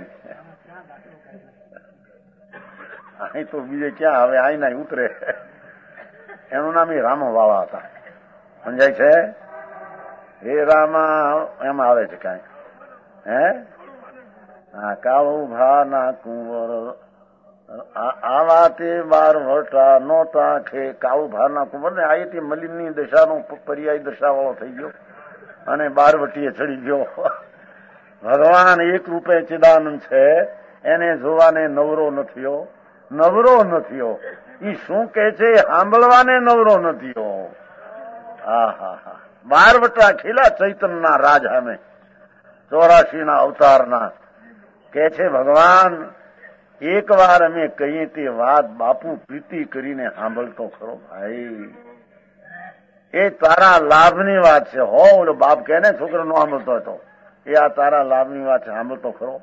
અહીં તો બીજે ક્યાં હવે અહીં ના ઉતરે. એનું નામ એ રામો વાળા હતા. સમજાય છે? હે રામા એમ આવે છે કઈ હે હા કાળું ભા ના કુંવર આવા તે બાર વટા નોતા ખે કાળું ભા ના કુંવર ને આ તે મલિન ની દશાનો પર્યાય દશા વાળો થઈ ગયો અને બારવટીએ ચડી ગયો. ભગવાન એક રૂપે ચિદાનંદ છે એને જોવાને નવરો નથીઓ નવરો નથીઓ. ઈ શું કે છે સાંભળવાને નવરો નથીઓ. હા હા હા બારવટા ખીલા ચૈતનના રાજ સામે ચોરાશી ના અવતારના કે છે ભગવાન એક વાર અમે કહીએ તે વાત બાપુ પ્રીતિ કરીને સાંભળતો ખરો ભાઈ. એ તારા લાભની વાત છે. હો ઓલો બાપ કહે ને છોકરો નો સાંભળતો હતો, એ આ તારા લાભની વાત છે, સાંભળતો ખરો.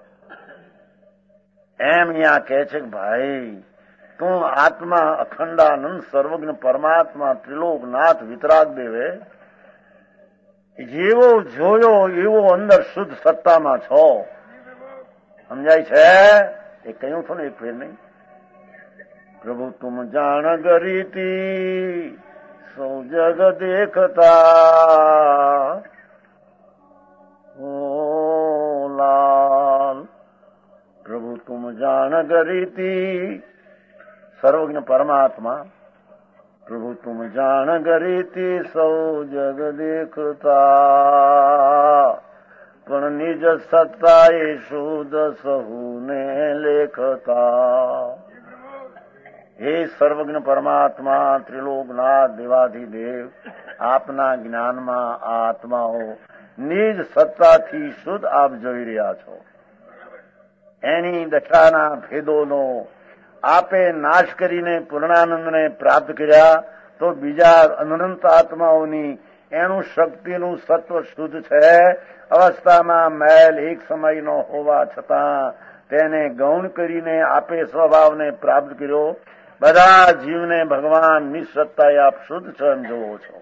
એમ અહીંયા કહે છે કે ભાઈ તું આત્મા અખંડાનંદ સર્વજ્ઞ પરમાત્મા ત્રિલોકનાથ વિતરાગ દેવે જેવો જોયો એવો અંદર શુદ્ધ સત્તામાં છો. સમજાય છે? એ કહ્યું છું ને એક ફેર નહીં. પ્રભુ તુમ જાણ ગરીતી સૌ જગ દેખતા ઓ લાલ. પ્રભુ તુમ જાણ ગરીતી સર્વજ્ઞ પરમાત્મા. પ્રભુ તુમ જાણ ગરીતી સૌ જગ દેખતા પણ નિજ સત્તા એ શુદ્ધ સહુને લેખતા. હે સર્વજ્ઞ પરમાત્મા ત્રિલોકનાથ દેવાધિદેવ, આપના જ્ઞાનમાં આ આત્માઓ નિજ સત્તાથી શુદ્ધ આપ જોઈ રહ્યા છો. એની દશાના ભેદોનો આપે નાશ કરીને પૂર્ણાનંદને પ્રાપ્ત કર્યા તો બીજા અનંત આત્માઓની એનું શક્તિનું સત્વ શુદ્ધ છે. અવસ્થામાં મેલ એક સમયનો હોવા છતાં તેને ગૌણ કરીને આપે સ્વભાવને પ્રાપ્ત કર્યો. બધા જીવને ભગવાન નિસત્તાએ આપ શુદ્ધ છો એમ જોવો છો.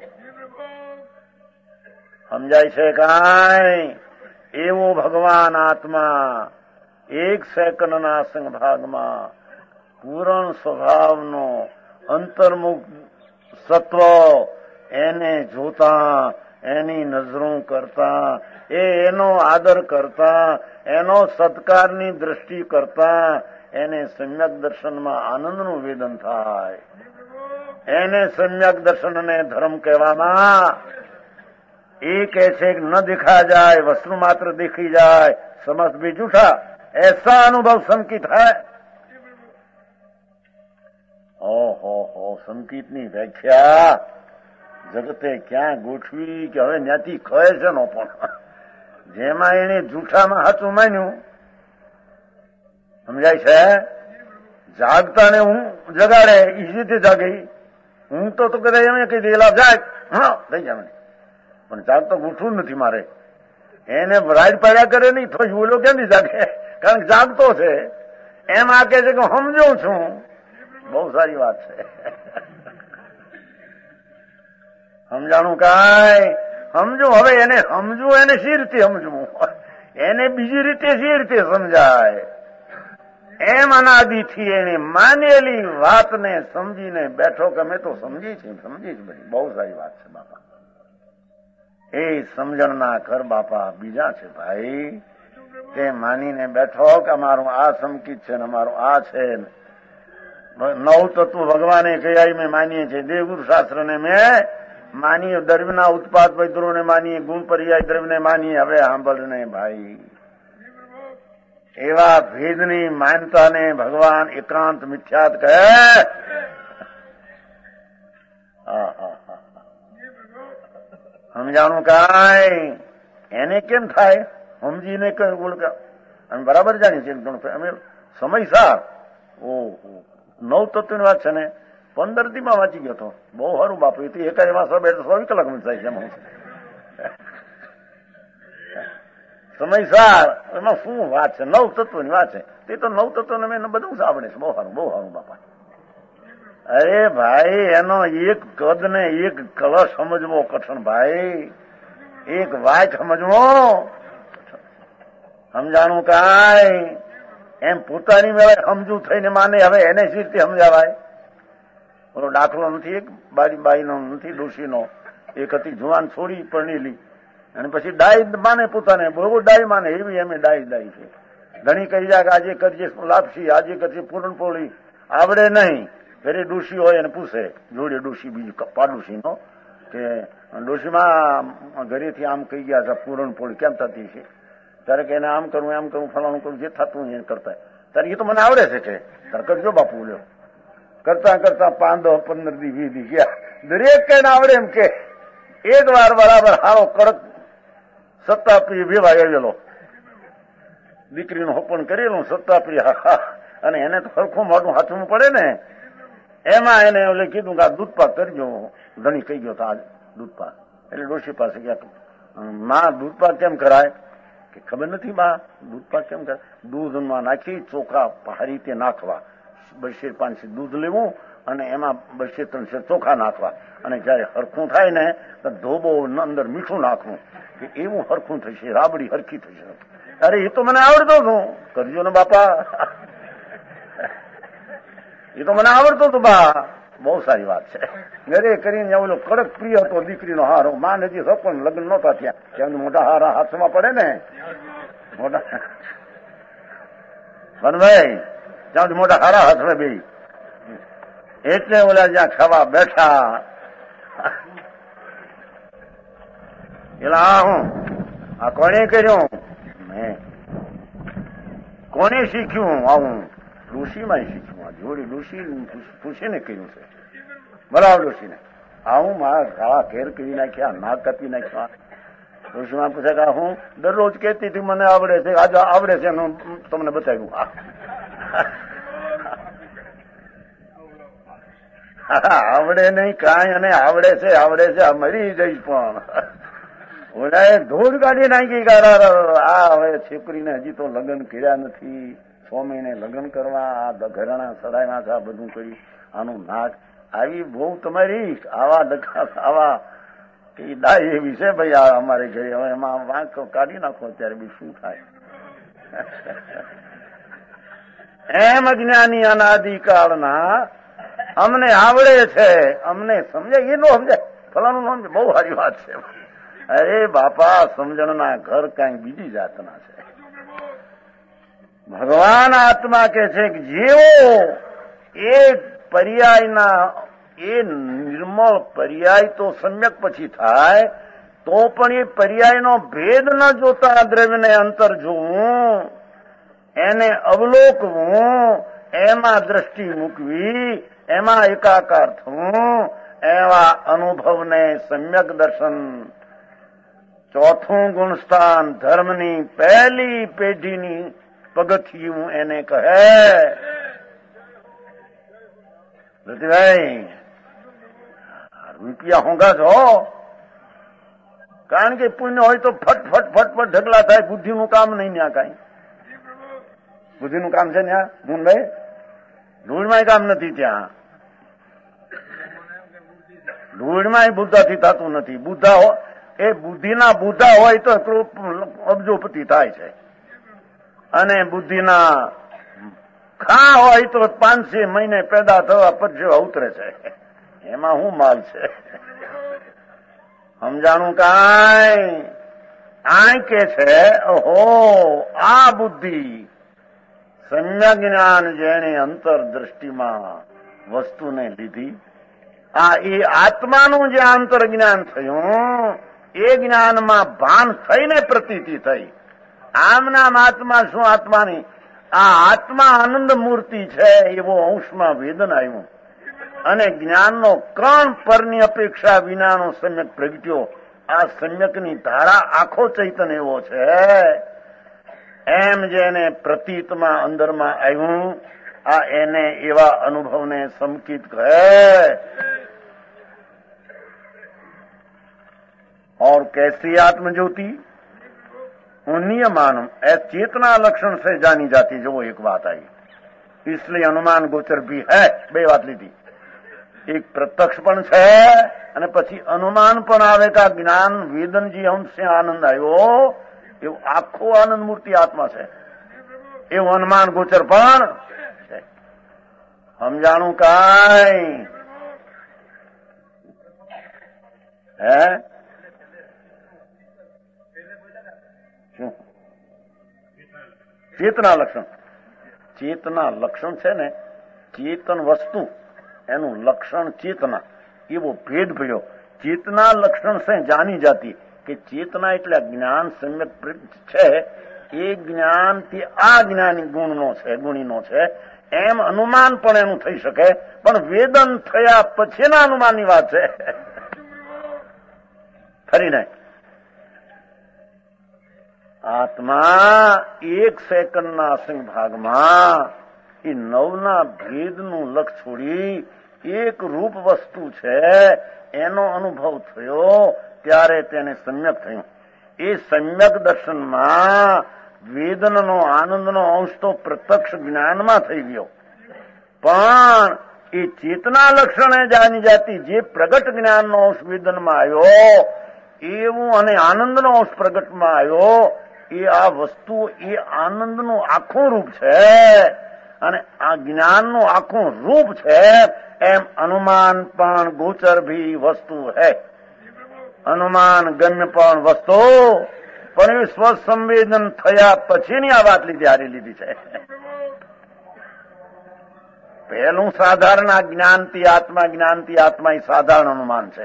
સમજાય છે કાંઈ? એવો ભગવાન આત્મા એક સેકન્ડના સંભાગમાં પૂર્ણ સ્વભાવનો અંતર્મુખ સત્વ એને જોતા, એની નજરો કરતા, એ એનો આદર કરતા, એનો સત્કારની દ્રષ્ટિ કરતા એને સમ્યક દર્શનમાં આનંદનું વેદન થાય. એને સમ્યક દર્શનને ધર્મ કહેવામાં. એ કહે છે કે ન દેખા જાય, વસ્તુ માત્ર દેખી જાય, સમસ્ત ભી જૂઠા, એસા અનુભવ સંકિત હૈ. ઓહો હો, સંકિતની વ્યાખ્યા જગતે ક્યાં ગોઠવી કે હવે ત્યાંથી ખે છે નો પણ જેમાં એને જૂઠામાં હાચું માન્યું. સમજાય છે? જાગતા ને હું જગાડે એ રીતે જાગી. હું તો કદાચ એમ કહી દે એલા જાગ, હા થઈ જાય મને, પણ જાગતો ઉઠવું નથી મારે. એને રાઈડ પાડ્યા કરે નહીં તો બોલો ક્યાંથી જાગે? કારણ કે જાગતો છે. એમ આ કે છે કે સમજુ છું. બહુ સારી વાત છે. સમજાણું કાંઈ? સમજુ. હવે એને સમજવું, એને સી રીતે સમજવું, એને બીજી રીતે સી રીતે સમજાય? એમ અનાદિથી એને માનેલી વાતને સમજીને બેઠો કે અમે તો સમજી છે, સમજી જ બધી. બહુ સારી વાત છે બાપા. એ સમજણના ઘર બાપા બીજા છે ભાઈ. તે માનીને બેઠો કે અમારું આ સંકિત છે ને અમારું આ છે. નવ તત્વ ભગવાને કયા મેં માનીએ છીએ. દેવગુરુ શાસ્ત્ર ને મેં માનીએ, દ્રવ્યના ઉત્પાદ વૈદ્રોને માનીએ, ગુણ પર્યાય દ્રવ્યને માનીએ. હવે સાંભળને ભાઈ, એવા ભેદની માનતાને ભગવાન એકાંત મિથ્યાત કહે. સમજાણું કાંઈ? એને કેમ થાય? સમજીને કઈ ઓળખા અને બરાબર જાણી છે અમે સમયસાર. ઓહો, નવ તત્વની વાત છે ને પંદર દીમાં વાંચી ગયો હતો. બહુ સારું બાપુ. એ એકાદ માસ બે સો કલાક થાય છે એમાં. સમયસાર એમાં શું વાત છે? નવ તત્વની વાત છે. તે તો નવ તત્વને મેં બધું સાંભળે છે. બહુ સારું, બહુ સારું બાપા. અરે ભાઈ, એનો એક કદ ને એક કલશ સમજવો કઠણ ભાઈ. એક વાય સમજવો. સમજાણું કાંઈ? એમ પોતાની મેળે સમજુ થઈને માને. હવે એને સી રીતે સમજાવાય? ઓલો દાખલો નથી એક બારી બાઈનો નથી, ડોશીનો. એક હતી જુવાન છોડી પરણેલી અને પછી ડાય માને પોતાને, બહુ ડાય માને. એવી એમ ડાય ડાય છે. ઘણી કહી જાય કે આજે કરજે લાપસી, આજે કરજે પૂરણપોળી. આવડે નહીં. ઘરે ડોશી હોય એને પૂછે, જોડે ડોશી બીજું પાડોશી નો, કે ડોશીમાં ઘરેથી આમ કહી ગયા છે પૂરણપોળી કેમ થતી છે? ત્યારે કે એને આમ કરવું, એમ કરવું, ફલાણું કરવું, જે થતું એ કરતા. ત્યારે એ તો મને આવડે છે કે તારે કરજો બાપુ. લ્યો કરતા કરતા પાંચ દસ પંદર દી વીસ દી ગયા. દરેક કઈ આવડે એમ કે એક વાર બરાબર હારો કડક સત્તાપ્રિય વેવાય આવેલો. દીકરીનું હપન કરેલું સત્તાપ્રિય. હા અને એને તો સરખું મોઢું હાથવું પડે ને. એમાં એને ઓલે કીધું કે આ દૂધપાક કરજો. ધણી કહી ગયો આ દૂધપાક. એટલે ડોશી પાસે ગયા, માં દૂધપાક કેમ કરાય? કે ખબર નથી બા, દૂધપાક કેમ કરાય? દૂધમાં નાખી ચોખા સારી રીતે નાખવા, બસો પાંચસો દૂધ લેવું અને એમાં બસો ત્રણસો ચોખા નાખવા, અને જયારે હરખું થાય ને તો ધોબો અંદર મીઠું નાખવું, કે એવું હરખું થશે, રાબડી હરખી થશે. અરે એ તો મને આવડતો હતું, કરજો ને બાપા, એ તો મને આવડતો હતું બા. બહુ સારી વાત છે. ઘરે કરીને ઓલો કડક પ્રિય હતો દીકરીનો હારો. માં હજી સપન લગ્ન નહોતા થયા, ત્યાં મોટા હારા હાથમાં પડે ને, મોટા બનભાઈ ત્યાં મોટા હારા હાથમાં બે. એટલે ઓલા જ્યાં ખાવા બેઠા, એટલે આ હું આ કોને કર્યું? મેં. કોને શીખ્યું આવું? ઋષિમાં શીખ્યું. આ જોડી ઋષિ પૂછીને કર્યું છે. બરાબર ઋષિને આવું મારા ગાળા ઘેર કરી નાખ્યા, નાક કાપી નાખ્યા. ઋષિમાં પૂછે કે હું દરરોજ કહેતી હતી મને આવડે છે, આજે આવડે છે એનું તમને બતાવ્યું. આવડે નહીં કાંઈ, અને આવડે છે આવડે છે મરી જઈશ. પણ ઓલાએ ધૂળ કાઢી નાખી. આ હવે છોકરીને હજી તો લગ્ન કર્યા નથી, છ મહિને લગ્ન કરવા, આ ઘરેણા સડાયમાં છે, આ બધું કરી, આનું નાક આવી બહુ તમારી આવા ડખા આવા દાય એવી છે ભાઈ આ અમારે ઘરે. હવે એમાં વાંક કાઢી નાખો ત્યારે બી શું થાય? એમ અજ્ઞાની અનાદિકાળના અમને આવડે છે, અમને સમજાય, એ નો સમજાય, ફલાનું નો સમજાય. બહુ સારી વાત છે. અરે બાપા, સમજણના ઘર કઈ બીજી જાતના છે. ભગવાન આત્મા કે છે કે જેવો એ પર્યાયના એ નિર્મળ પર્યાય તો સમ્યક પછી થાય, તો પણ એ પર્યાયનો ભેદ ન જોતા દ્રવ્યને અંતર જોવું, એને અવલોકવું, એમાં દ્રષ્ટિ મૂકવી, એમાં એકાકાર થવું, એવા અનુભવને સમ્યક દર્શન. ચોથું ગુણસ્થાન ધર્મની પહેલી પેઢીની પગથિયું એને કહે. રતિભાઈ રૂપિયા હોંગા છો, કારણ કે પુણ્ય હોય તો ફટ ફટ ફટ ફટ ઢગલા થાય. બુદ્ધિનું કામ નહીં ત્યાં કાંઈ. બુદ્ધિનું કામ છે ત્યાં ધૂનભાઈ? ધૂળમાં કામ નથી ત્યાં. ધૂળમાં બુદ્ધાથી થતું નથી. બુદ્ધા એ બુદ્ધિના બુદ્ધા હોય તો અબજોપતિ થાય છે, અને બુદ્ધિના ખા હોય તો પાંચસો મહિને પેદા થવા પછી ઉતરે છે. એમાં શું માલ છે? સમજાણું કાંઈ? આ કે છે ઓહો આ બુદ્ધિ સમ્યક જ્ઞાન જેને અંતર દ્રષ્ટિમાં વસ્તુને લીધી, આ એ આત્માનું જે આંતર જ્ઞાન થયું, એ જ્ઞાનમાં ભાન થઈને પ્રતીતિ થઈ. આમનામ આત્મા શું આત્માની? આ આત્મા આનંદ મૂર્તિ છે એવો અંશમાં વેદન આવ્યું, અને જ્ઞાનનો કણ પરની અપેક્ષા વિનાનો સમ્યક પ્રગટ્યો. આ સમ્યકની ધારા આખો ચૈતન્ય એવો છે. એમ જેને પ્રતીતમાં અંદરમાં આવ્યું, આ એને એવા અનુભવને સમકિત કહે. और कैसी आत्मज्योति? नियमानम चेतना लक्षण से जानी जाती, जो वो एक बात आई, इसलिए अनुमान गोचर भी है. બે વાત લીધી, એક પ્રત્યક્ષ પણ છે અને પછી અનુમાન પણ આવે કે જ્ઞાન વેદનજી અંશે આનંદ આવ્યો, એવું આખો આનંદ મૂર્તિ આત્મા છે, એવું અનુમાન ગોચર પણ છે. સમજાણું કાંઈ? હે ચેતના લક્ષણ? ચેતના લક્ષણ છે ને, ચેતન વસ્તુ એનું લક્ષણ ચેતના, એવો ભેદ પડ્યો. ચેતના લક્ષણ છે જાની જાતી, કે ચેતના એટલે જ્ઞાન સમ્યક છે, એ જ્ઞાનથી આ જ્ઞાની ગુણનો છે, ગુણીનો છે, એમ અનુમાન પણ એનું થઈ શકે, પણ વેદન થયા પછીના અનુમાનની વાત છે. ફરી નહીં. આત્મા એક સેકન્ડના અસંગ ભાગમાં એ નવના ભેદનું લક્ષ છોડી એક રૂપ વસ્તુ છે એનો અનુભવ થયો ત્યારે તેને સમ્યક થયું. એ સમ્યક દર્શનમાં વેદનનો આનંદનો અંશ તો પ્રત્યક્ષ જ્ઞાનમાં થઈ ગયો, પણ એ ચેતના લક્ષણે જાણી જાતી જે પ્રગટ જ્ઞાનનો અંશ વેદનમાં આવ્યો એવું અને આનંદનો અંશ પ્રગટમાં આવ્યો, એ આ વસ્તુ એ આનંદનું આખું રૂપ છે અને આ જ્ઞાનનું આખું રૂપ છે. એમ અનુમાન પણ ગોચર ભી વસ્તુ હૈ. અનુમાન ગમ્ય પણ વસ્તુ, પણ એ સ્વસંવેદન થયા પછીની આ વાત લીધી હારી લીધી છે. પહેલું સાધારણ આ જ્ઞાનથી આત્મા જ્ઞાનથી આત્મા એ સાધારણ અનુમાન છે,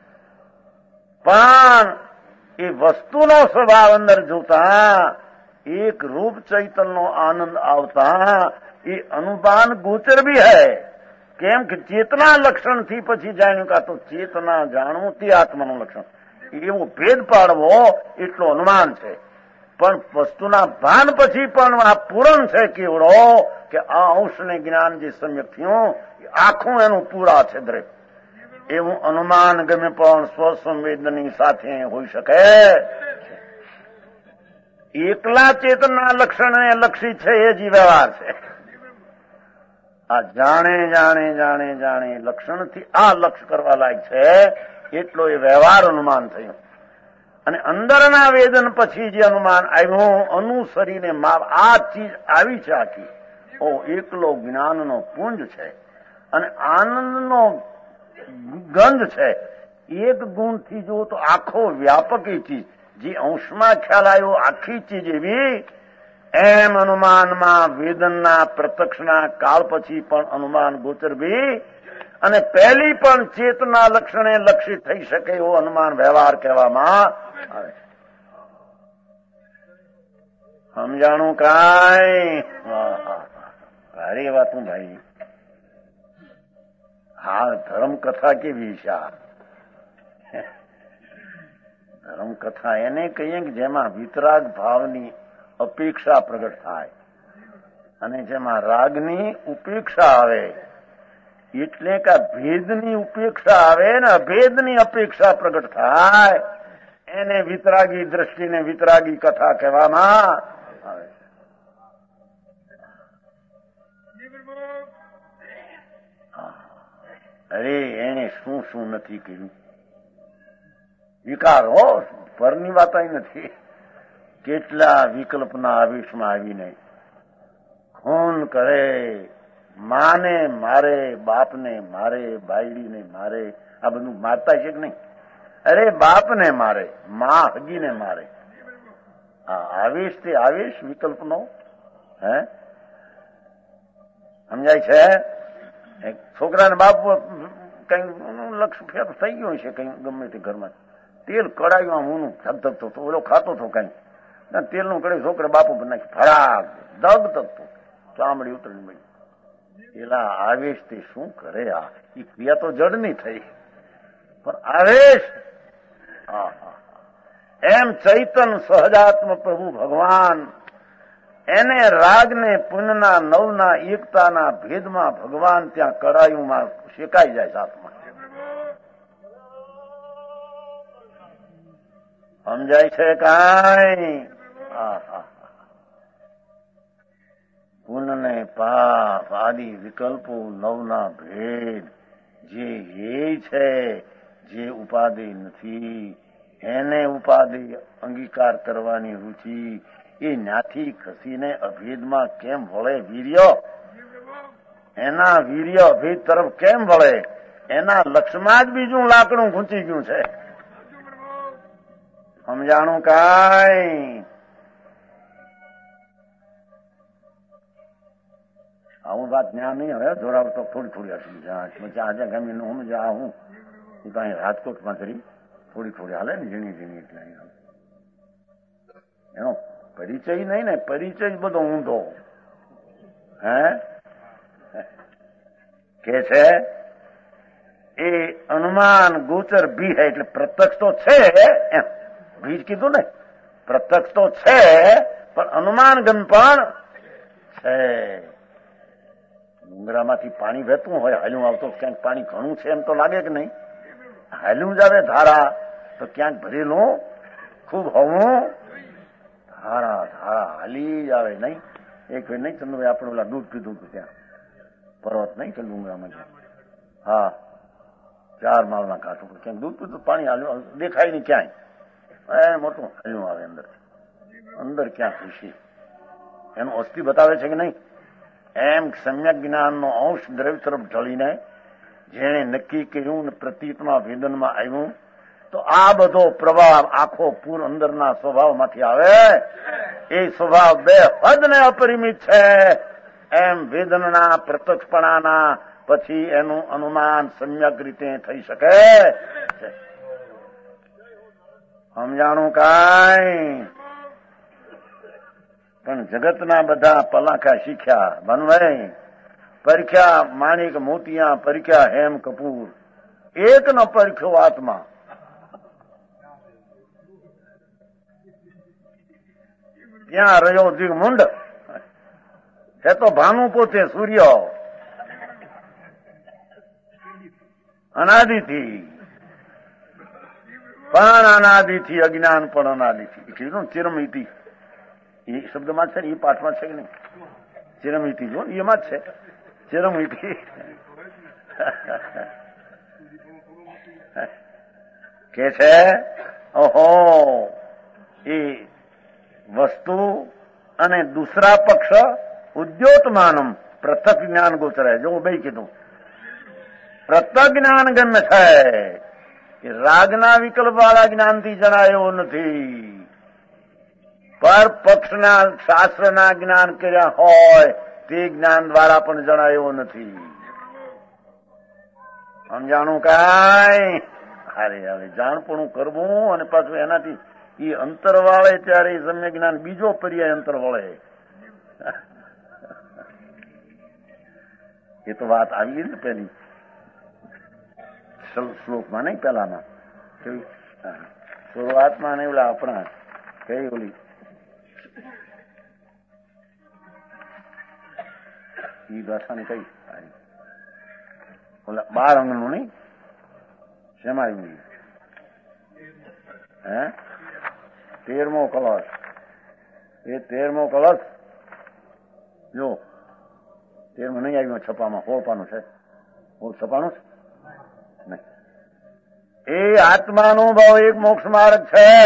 પણ એ વસ્તુનો સ્વભાવ અંદર જોતા એક રૂપ ચૈતનનો આનંદ આવતા એ અનુમાન ગોચર બી હૈ. કેમ કે ચેતના લક્ષણથી પછી જાણ્યું કે તો ચેતના જાણવું તે આત્માનું લક્ષણ, એવો ભેદ પાડવો એટલો અનુમાન છે. પણ વસ્તુના ભાન પછી પણ આ પૂરણ છે કેવડો કે આ અંશને જ્ઞાન જે સમ્યક થયું આખું એનું પૂરા છે દરેક. એવું અનુમાન ગમે પણ સ્વસંવેદનની સાથે હોઈ શકે. એકલા ચેતનના લક્ષણને લક્ષી છે એ જ વ્યવહાર છે. આ જાણે જાણે જાણે જાણે લક્ષણથી આ લક્ષ કરવા લાયક છે એટલો એ વ્યવહાર અનુમાન થયું. અને અંદરના વેદન પછી જે અનુમાન આવ્યું અનુસરીને આ ચીજ આવી છે આખી ઓ એકલો જ્ઞાનનો પુંજ છે અને આનંદનો ગંધ છે. એક ગુણથી જો તો આખો વ્યાપક ચીજ જે અંશમાં ખ્યાલ આવ્યો આખી ચીજ એવી, એમ અનુમાનમાં વેદનના પ્રત્યક્ષના કાળ પછી પણ અનુમાન ગોચર બી અને પહેલી પણ ચેતના લક્ષણે લક્ષિત થઈ શકે એવો અનુમાન વ્યવહાર કહેવામાં આવે છે. સમજાણું કાંઈ? ભારી વાતું ભાઈ. હા, ધર્મકથા કેવી છે? ધર્મકથા એને કહીએ કે જેમાં વિતરાગ ભાવની અપેક્ષા પ્રગટ થાય અને જેમાં રાગની ઉપેક્ષા આવે. એટલે કે ભેદની ઉપેક્ષા આવે ને અભેદની અપેક્ષા પ્રગટ થાય એને વિતરાગી દ્રષ્ટિને વિતરાગી કથા કહેવામાં આવે. અરે એને શું શું નથી કર્યું. વિકાર હો, પરની વાત નથી. કેટલા વિકલ્પના આવેશમાં આવીને ખૂન કરે, માને મારે, બાપને મારે, બાયડીને મારે. આ બધું મારતા છે કે નહીં? અરે બાપને મારે, મા હગીને મારે. આ આવેશ તે આવેશ વિકલ્પનો હે સમજાય છે? છોકરાને બાપ કઈ લક્ષ ફેર થઈ ગયું છે કઈ ગમે તે ઘરમાં તેલ કડાયું હું ધગ ધગતો ઓલો ખાતો હતો કઈ તેલનું કડે છોકરા બાપુ પર નાખી ફરાક દગ ધગતો ચામડી ઉતરી મળી. પેલા આવેશ તે શું કરે? આ એ ક્રિયા તો જડની થઈ પણ આવેશ. એમ ચૈતન સહજાત્મ પ્રભુ ભગવાન એને રાગને પુણ્યના નવના એકતાના ભેદમાં ભગવાન ત્યાં કડાયુમાં શેકાઈ જાય સાથમાં. સમજાય છે કાંઈ? પુણ્ય પાપ આદિ વિકલ્પો નવના ભેદ જે એ છે જે ઉપાધિ નથી એને ઉપાધિ અંગીકાર કરવાની રુચિ એ ન્યાથી ખસીને અભેદમાં કેમ વળે? વીર્ય એના વીર્ય અભેદ તરફ કેમ વળે? એના લક્ષમાં જ બીજું લાકડું ઘૂંચી ગયું છે. સમજાણું કાંઈ? આવું વાત ત્યાં નહીં. હવે જોરાવ તો થોડી થોડી હતી પછી આજે ગમી હું જા હું તો અહીં રાજકોટમાં કરી થોડી થોડી હાલે ને ઝીણી ઝીણી એટલે એનો પરિચય નહીં ને, પરિચય જ બધો ઊંધો હે કે છે. એ અનુમાન ગોચર બી હે એટલે પ્રત્યક્ષ તો છે એમ બીજ કીધું ને. પ્રત્યક્ષ તો છે પણ અનુમાન ગમ પણ છે. ડુંગરામાંથી પાણી વહેતું હોય, હાલ્યું આવતો ક્યાંક પાણી ઘણું છે એમ તો લાગે કે નહીં? હાલ્યું જ આવે ધારા તો ક્યાંક ભરેલું ખૂબ હવું ધારા ધારા હાલી જ આવે નહીં. એક વાર નહીં ચંદુભાઈ આપણે ઓલા દૂધ પીધું હતું ત્યાં પર્વત નહીં છે ડુંગરામાં, હા ચાર માળના કાંઠ ઉપર ક્યાંક દૂધ પીધું, પાણી હાલ્યું દેખાય નહીં ક્યાંય, એ મોટું હાલ્યું આવે અંદર અંદર ક્યાં ખુશી. એનું અસ્થિ બતાવે છે કે નહીં? એમ સમ્યક જ્ઞાનનો અંશ દ્રવ્ય તરફ ઢળીને જેણે નક્કી કર્યું ને પ્રતીતમાં વેદનમાં આવ્યું, તો આ બધો પ્રભાવ આખો પૂર અંદરના સ્વભાવમાંથી આવે. એ સ્વભાવ બે હદ ને અપરિમિત છે. એમ વેદનના પ્રત્યક્ષપણાના પછી એનું અનુમાન સમ્યક રીતે થઈ શકે. સમજાણું કાંઈ? પણ જગતના બધા પલાખા શીખ્યા ભાનુભાઈ, પરખ્યા માણિક મોતિયા, પરખ્યા હેમ કપૂર, એક ન પરખ્યો આત્મા. ત્યાં રહ્યો દિગ્મુંડ, છે તો ભાનુ પોતે સૂર્ય અનાદિથી, પણ અનાદિથી, અજ્ઞાન પણ અનાદિથી. કીધું ચિરમિતિ એ શબ્દમાં છે ને, એ પાઠમાં છે કે નહીં? ચિરમિતિ જો એમાં જ છે ચિરમિતિ. કે છે ઓહો એ વસ્તુ અને દૂસરા પક્ષ ઉદ્યોતમાનમ પૃથક જ્ઞાન ગોચરાય. જો બે કીધું પૃથક જ્ઞાન ગમ્ય છે એ રાગના વિકલ્પ વાળા જ્ઞાનથી જણાયો નથી, પર પક્ષના શાસ્ત્રના જ્ઞાન કર્યા હોય તે જ્ઞાન દ્વારા પણ જણાયો નથી. સમજાણું કાંઈ? અરે હવે જાણપણું કરવું અને પાછું એનાથી એ અંતર વાળે ત્યારે એ સમ્યક જ્ઞાન બીજો પર્યાય અંતર વળે. એ તો વાત આવી ગઈ ને પેલી શ્લોકમાં નહીં, પેલામાં શરૂઆતમાં નહીં, ઓલા આપણા કઈ ઓલી ઈ ભાષાની કઈ ઓલા બાર અંગનું નહીં, શેમાં આવ્યું? હે તેરમો કલશ. એ તેરમો કલશ જો તેરમો નહીં આવ્યો છપામાં, હોળપાનું છે, હોળ છપાનું છે નહીં. એ आत्मानुभव एक मोक्ष मार्ग है.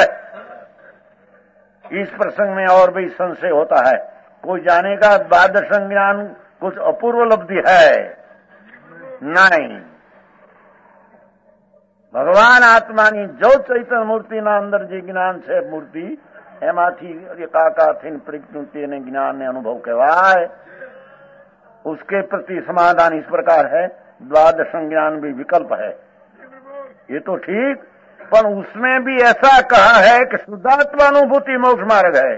इस प्रसंग में और भी संशय होता है. कोई जाने का द्वादश ज्ञान कुछ अपूर्व लब्धि है नहीं. ભગવાન આત્માની જો ચૈતન્ય મૂર્તિના અંદર જે જ્ઞાન છે મૂર્તિ, એમાંથી એકાકાથી પ્રજ્ઞુતિ અને જ્ઞાન ને અનુભવ કહેવાય. उसके प्रति समाधान इस प्रकार है, द्वादश ज्ञान भी विकल्प है. ये तो ठीक, पर उसमें भी ऐसा कहा है कि शुद्धात्मानुभूति मोक्ष मार्ग है.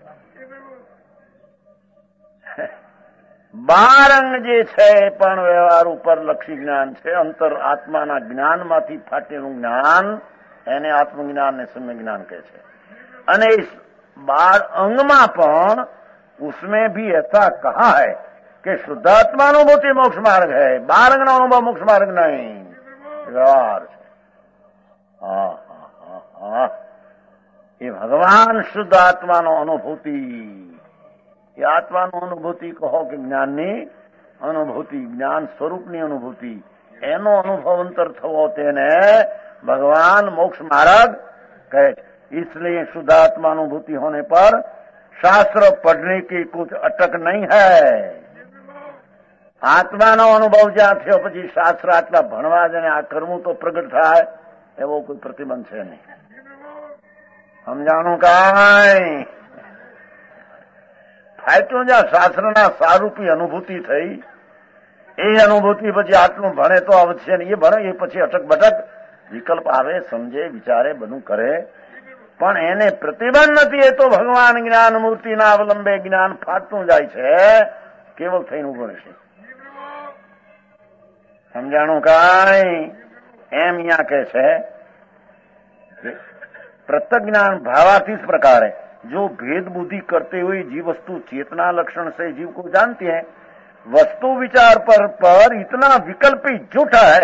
બાર અંગ જે છે પણ વ્યવહાર ઉપર લક્ષી જ્ઞાન છે. અંતર આત્માના જ્ઞાનમાંથી ફાટેલું જ્ઞાન એને આત્મજ્ઞાન ને સમ્ય જ્ઞાન કહે છે. અને इस બાર અંગમાં પણ उसमें भी ऐसा कहा है कि शुद्धात्मानुभूति मोक्ष मार्ग है. बार अंगનો અનુભવ મોક્ષ માર્ગ નહીં, વ્યવહાર છે. હા હા હા હા એ ભગવાન શુદ્ધ આત્માનો અનુભૂતિ, એ આત્માનું અનુભૂતિ કહો કે જ્ઞાનની અનુભૂતિ, જ્ઞાન સ્વરૂપની અનુભૂતિ, એનો અનુભવ અંતર થવો તેને भगवान मोक्ष मार्ग कहे. इसलिए शुद्धात्मानुभूति होने पर शास्त्र पढ़ने की कुछ अटक नहीं है. આત્માનો અનુભવ જ્યાં થયો પછી શાસ્ત્ર આટલા ભણવા જ અને આ કરવું તો પ્રગટ થાય એવો કોઈ પ્રતિબંધ છે નહીં. સમજાણું કાંઈ? ફાયતું જ્યાં શાસ્ત્રના સારૂપી અનુભૂતિ થઈ, એ અનુભૂતિ પછી આટલું ભણે તો આવશે ને, એ ભણે એ પછી અટક બટક વિકલ્પ આવે, સમજે, વિચારે, બધું કરે, પણ એને પ્રતિબંધ નથી. એ તો ભગવાન જ્ઞાન મૂર્તિના અવલંબે જ્ઞાન ફાટતું જાય છે, કેવળ થઈને ઉભો રહેશે. સમજાણું કાંઈ? એમ અહીંયા કહે છે प्रत्यक्ष ज्ञान भावातीत प्रकार है. जो भेद बुद्धि करते हुए जीव वस्तु चेतना लक्षण से जीव को जानती है, वस्तु विचार पर पर इतना विकल्पी झूठा है।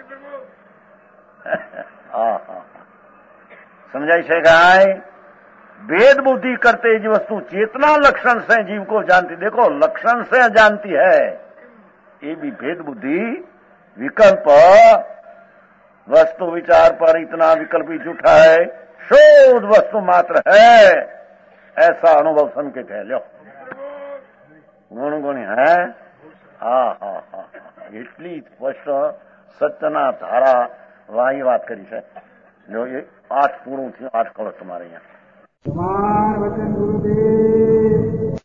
समझाई से गाय भेद बुद्धि करते जो वस्तु चेतना लक्षण से जीव को जानती, देखो लक्षण से जानती है, ये भी भेद बुद्धि विकल्प वस्तु विचार पर इतना विकल्पी झूठा है, शोध वस्तु मात्र है, ऐसा अनुभव सन के कह लो। गुण गुण है हा हा हा એટલી સ્પષ્ટ સત્યના ધારા વાહી વાત કરી છે। જો એ આઠ પૂરું થયું, આઠ કળશ તમારે અહીંયા।